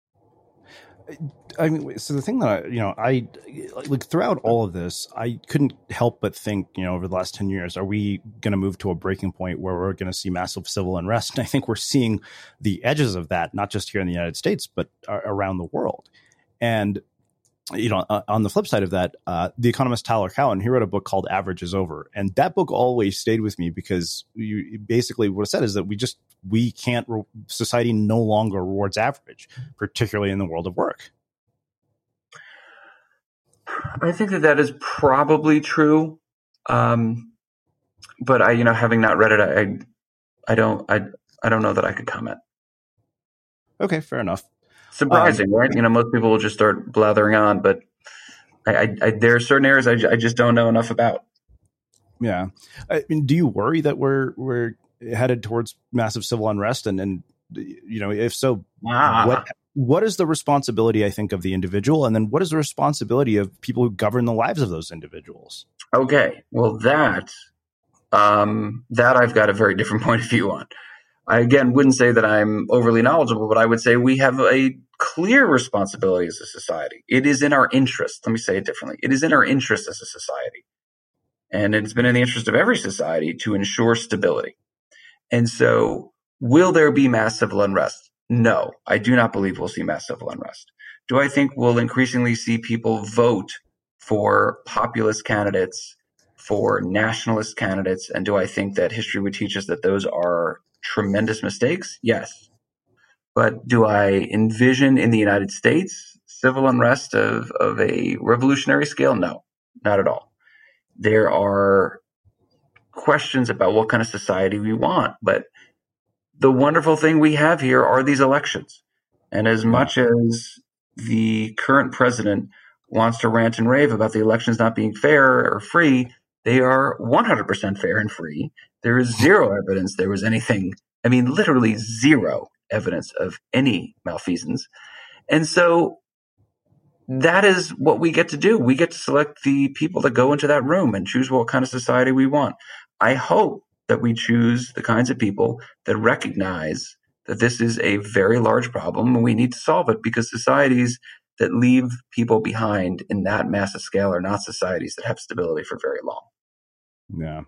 I mean, so the thing that I like throughout all of this, I couldn't help but think, over the last 10 years, are we going to move to a breaking point where we're going to see massive civil unrest? And I think we're seeing the edges of that, not just here in the United States, but around the world. And, on the flip side of that, the economist Tyler Cowen, he wrote a book called Average is Over. And that book always stayed with me, because basically what it said is that we can't, society no longer rewards average, particularly in the world of work. I think that is probably true. But having not read it, I don't know that I could comment. Okay, fair enough. Surprising, right? Most people will just start blathering on, but there are certain areas I just don't know enough about. Yeah. I mean, do you worry that we're headed towards massive civil unrest? And if so, what is the responsibility, I think, of the individual? And then what is the responsibility of people who govern the lives of those individuals? Okay. Well, that I've got a very different point of view on. I, again, wouldn't say that I'm overly knowledgeable, but I would say we have a clear responsibility as a society. It is in our interest. Let me say it differently. It is in our interest as a society. And it's been in the interest of every society to ensure stability. And so will there be mass civil unrest? No, I do not believe we'll see mass civil unrest. Do I think we'll increasingly see people vote for populist candidates, for nationalist candidates? And do I think that history would teach us that those are tremendous mistakes? Yes. But do I envision in the United States civil unrest of a revolutionary scale? No, not at all. There are questions about what kind of society we want, but the wonderful thing we have here are these elections. And as much as the current president wants to rant and rave about the elections not being fair or free, they are 100% fair and free. There is zero evidence there was anything, literally zero evidence of any malfeasance. And so that is what we get to do. We get to select the people that go into that room and choose what kind of society we want. I hope that we choose the kinds of people that recognize that this is a very large problem and we need to solve it, because societies that leave people behind in that massive scale are not societies that have stability for very long. Yeah.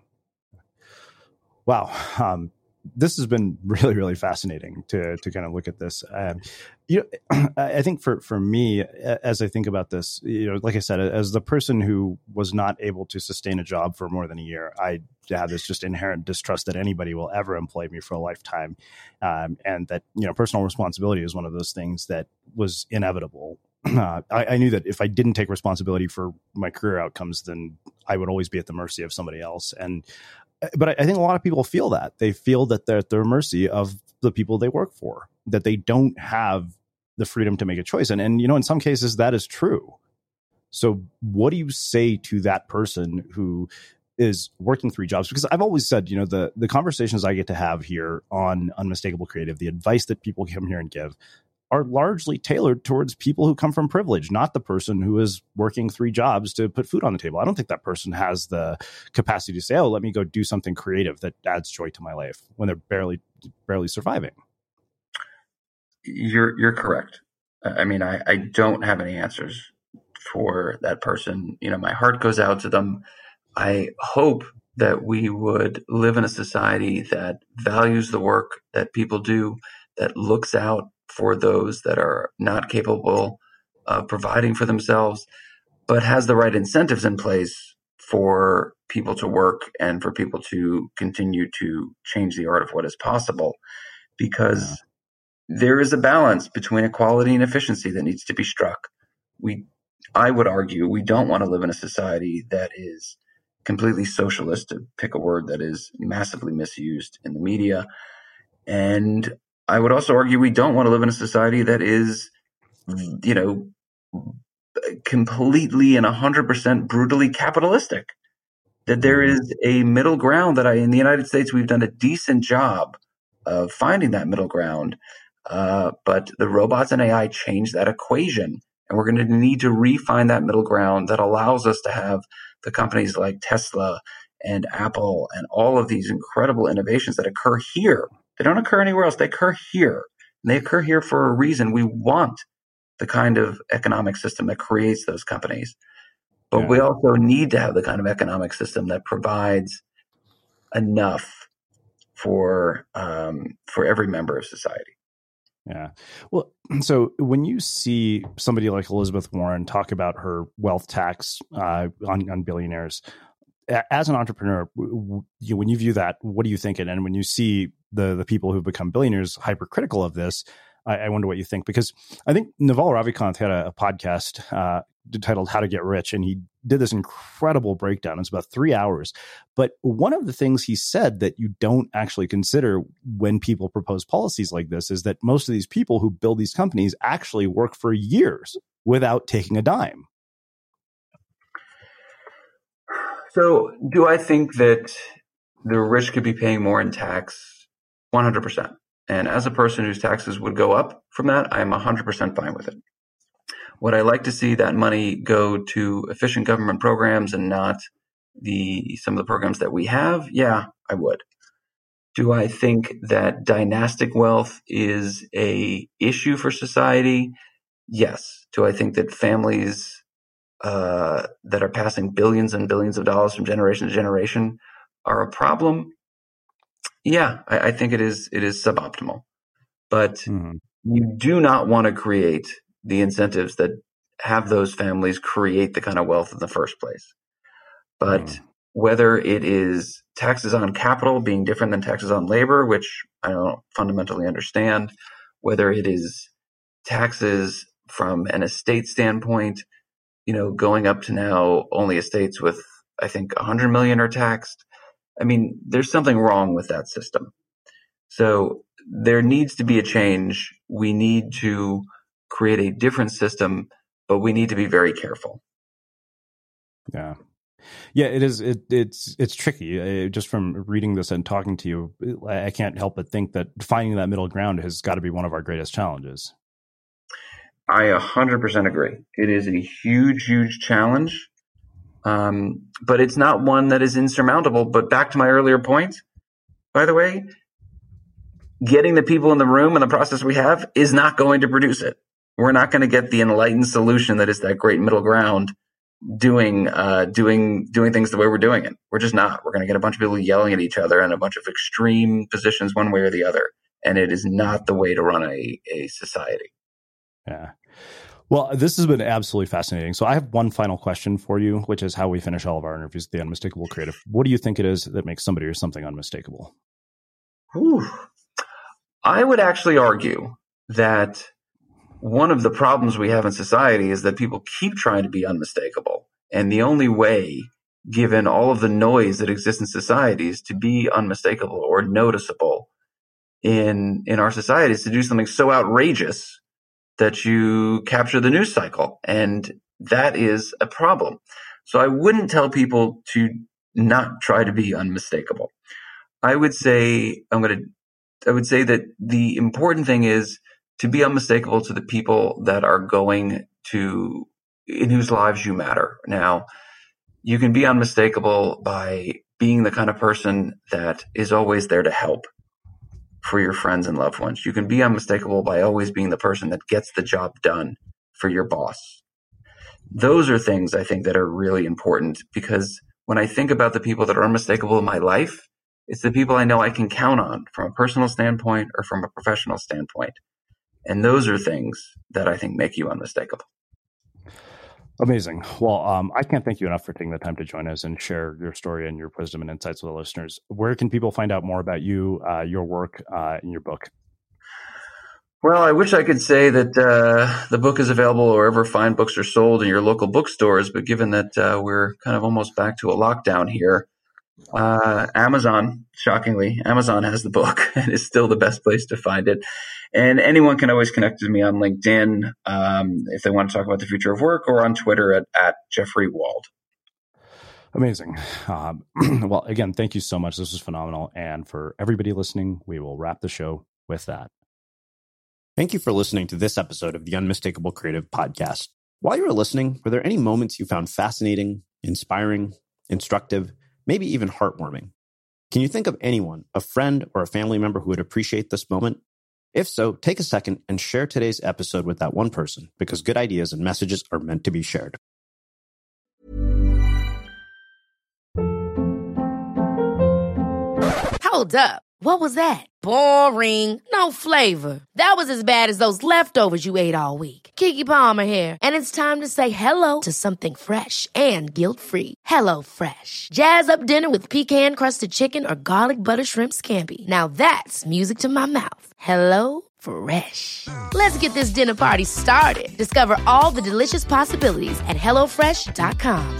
Wow. This has been really, really fascinating to kind of look at this. I think for me, as I think about this, like I said, as the person who was not able to sustain a job for more than a year, I have this just inherent distrust that anybody will ever employ me for a lifetime. And that, personal responsibility is one of those things that was inevitable. I knew that if I didn't take responsibility for my career outcomes, then I would always be at the mercy of somebody else. But I think a lot of people feel that. They feel that they're at the mercy of the people they work for, that they don't have the freedom to make a choice. And in some cases, that is true. So what do you say to that person who is working 3 jobs? Because I've always said, the conversations I get to have here on Unmistakable Creative, the advice that people come here and give, are largely tailored towards people who come from privilege, not the person who is working 3 jobs to put food on the table. I don't think that person has the capacity to say, oh, let me go do something creative that adds joy to my life, when they're barely surviving. You're correct. I don't have any answers for that person. My heart goes out to them. I hope that we would live in a society that values the work that people do, that looks out for those that are not capable of providing for themselves, but has the right incentives in place for people to work and for people to continue to change the art of what is possible. Because there is a balance between equality and efficiency that needs to be struck. I would argue we don't want to live in a society that is completely socialist, to pick a word that is massively misused in the media. And I would also argue we don't want to live in a society that is, completely and 100% brutally capitalistic. That there is a middle ground that in the United States, we've done a decent job of finding that middle ground. But the robots and AI change that equation. And we're going to need to refine that middle ground that allows us to have the companies like Tesla and Apple and all of these incredible innovations that occur here. They don't occur anywhere else. They occur here. And they occur here for a reason. We want the kind of economic system that creates those companies. But we also need to have the kind of economic system that provides enough for every member of society. Yeah. Well, so when you see somebody like Elizabeth Warren talk about her wealth tax on billionaires, as an entrepreneur, when you view that, what are you thinking? And when you see the people who've become billionaires hypercritical of this, I wonder what you think. Because I think Naval Ravikant had a podcast titled How to Get Rich, and he did this incredible breakdown. It's about 3 hours. But one of the things he said that you don't actually consider when people propose policies like this is that most of these people who build these companies actually work for years without taking a dime. So do I think that the rich could be paying more in tax? 100%. And as a person whose taxes would go up from that, I'm 100% fine with it. Would I like to see that money go to efficient government programs and not some of the programs that we have? Yeah, I would. Do I think that dynastic wealth is a issue for society? Yes. Do I think that families that are passing billions and billions of dollars from generation to generation are a problem? Yeah, I think it is suboptimal. But you do not want to create the incentives that have those families create the kind of wealth in the first place. But whether it is taxes on capital being different than taxes on labor, which I don't fundamentally understand, whether it is taxes from an estate standpoint, going up to now only estates with, I think, 100 million are taxed. I mean, there's something wrong with that system. So there needs to be a change. We need to create a different system, but we need to be very careful. Yeah. Yeah, it is. It's tricky. Just from reading this and talking to you, I can't help but think that finding that middle ground has got to be one of our greatest challenges. I 100% agree. It is a huge, huge challenge, but it's not one that is insurmountable. But back to my earlier point, by the way, getting the people in the room and the process we have is not going to produce it. We're not going to get the enlightened solution that is that great middle ground doing things the way we're doing it. We're just not. We're going to get a bunch of people yelling at each other and a bunch of extreme positions one way or the other. And it is not the way to run a society. Yeah. Well, this has been absolutely fascinating. So I have one final question for you, which is how we finish all of our interviews, the Unmistakable Creative. What do you think it is that makes somebody or something unmistakable? I would actually argue that one of the problems we have in society is that people keep trying to be unmistakable. And the only way, given all of the noise that exists in society, is to be unmistakable or noticeable in our society is to do something so outrageous that you capture the news cycle. And that is a problem. So I wouldn't tell people to not try to be unmistakable. I would say that the important thing is to be unmistakable to the people that are in whose lives you matter. Now, you can be unmistakable by being the kind of person that is always there to help for your friends and loved ones. You can be unmistakable by always being the person that gets the job done for your boss. Those are things I think that are really important, because when I think about the people that are unmistakable in my life, it's the people I know I can count on from a personal standpoint or from a professional standpoint. And those are things that I think make you unmistakable. Amazing. Well, I can't thank you enough for taking the time to join us and share your story and your wisdom and insights with the listeners. Where can people find out more about you, your work, and your book? Well, I wish I could say that the book is available wherever fine books are sold in your local bookstores, but given that we're kind of almost back to a lockdown here, Amazon, shockingly, Amazon has the book and is still the best place to find it. And anyone can always connect with me on LinkedIn if they want to talk about the future of work, or on Twitter at Jeffrey Wald. Amazing. Well, again, thank you so much. This was phenomenal. And for everybody listening, we will wrap the show with that. Thank you for listening to this episode of the Unmistakable Creative Podcast. While you were listening, were there any moments you found fascinating, inspiring, instructive, maybe even heartwarming? Can you think of anyone, a friend or a family member who would appreciate this moment? If so, take a second and share today's episode with that one person, because good ideas and messages are meant to be shared. Hold up. What was that? Boring. No flavor. That was as bad as those leftovers you ate all week. Keke Palmer here, and it's time to say hello to something fresh and guilt-free. HelloFresh. Jazz up dinner with pecan-crusted chicken or garlic butter shrimp scampi. Now that's music to my mouth. HelloFresh. Let's get this dinner party started. Discover all the delicious possibilities at HelloFresh.com.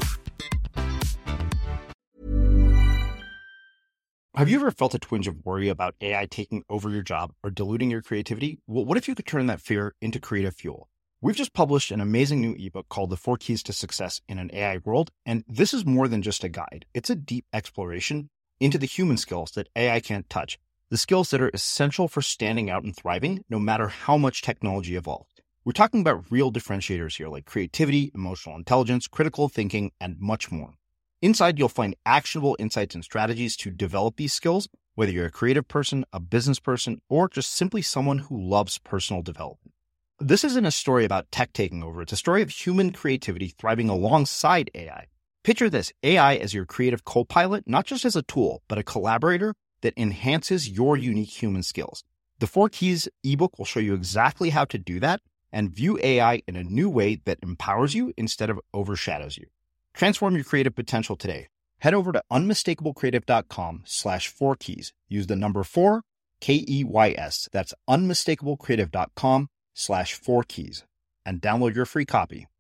Have you ever felt a twinge of worry about AI taking over your job or diluting your creativity? Well, what if you could turn that fear into creative fuel? We've just published an amazing new ebook called The 4 Keys to Success in an AI World, and this is more than just a guide. It's a deep exploration into the human skills that AI can't touch, the skills that are essential for standing out and thriving, no matter how much technology evolves. We're talking about real differentiators here, like creativity, emotional intelligence, critical thinking, and much more. Inside, you'll find actionable insights and strategies to develop these skills, whether you're a creative person, a business person, or just simply someone who loves personal development. This isn't a story about tech taking over. It's a story of human creativity thriving alongside AI. Picture this, AI as your creative co-pilot, not just as a tool, but a collaborator that enhances your unique human skills. The 4 Keys ebook will show you exactly how to do that and view AI in a new way that empowers you instead of overshadows you. Transform your creative potential today. Head over to unmistakablecreative.com/4keys. Use the number 4, KEYS. That's unmistakablecreative.com/4keys and download your free copy.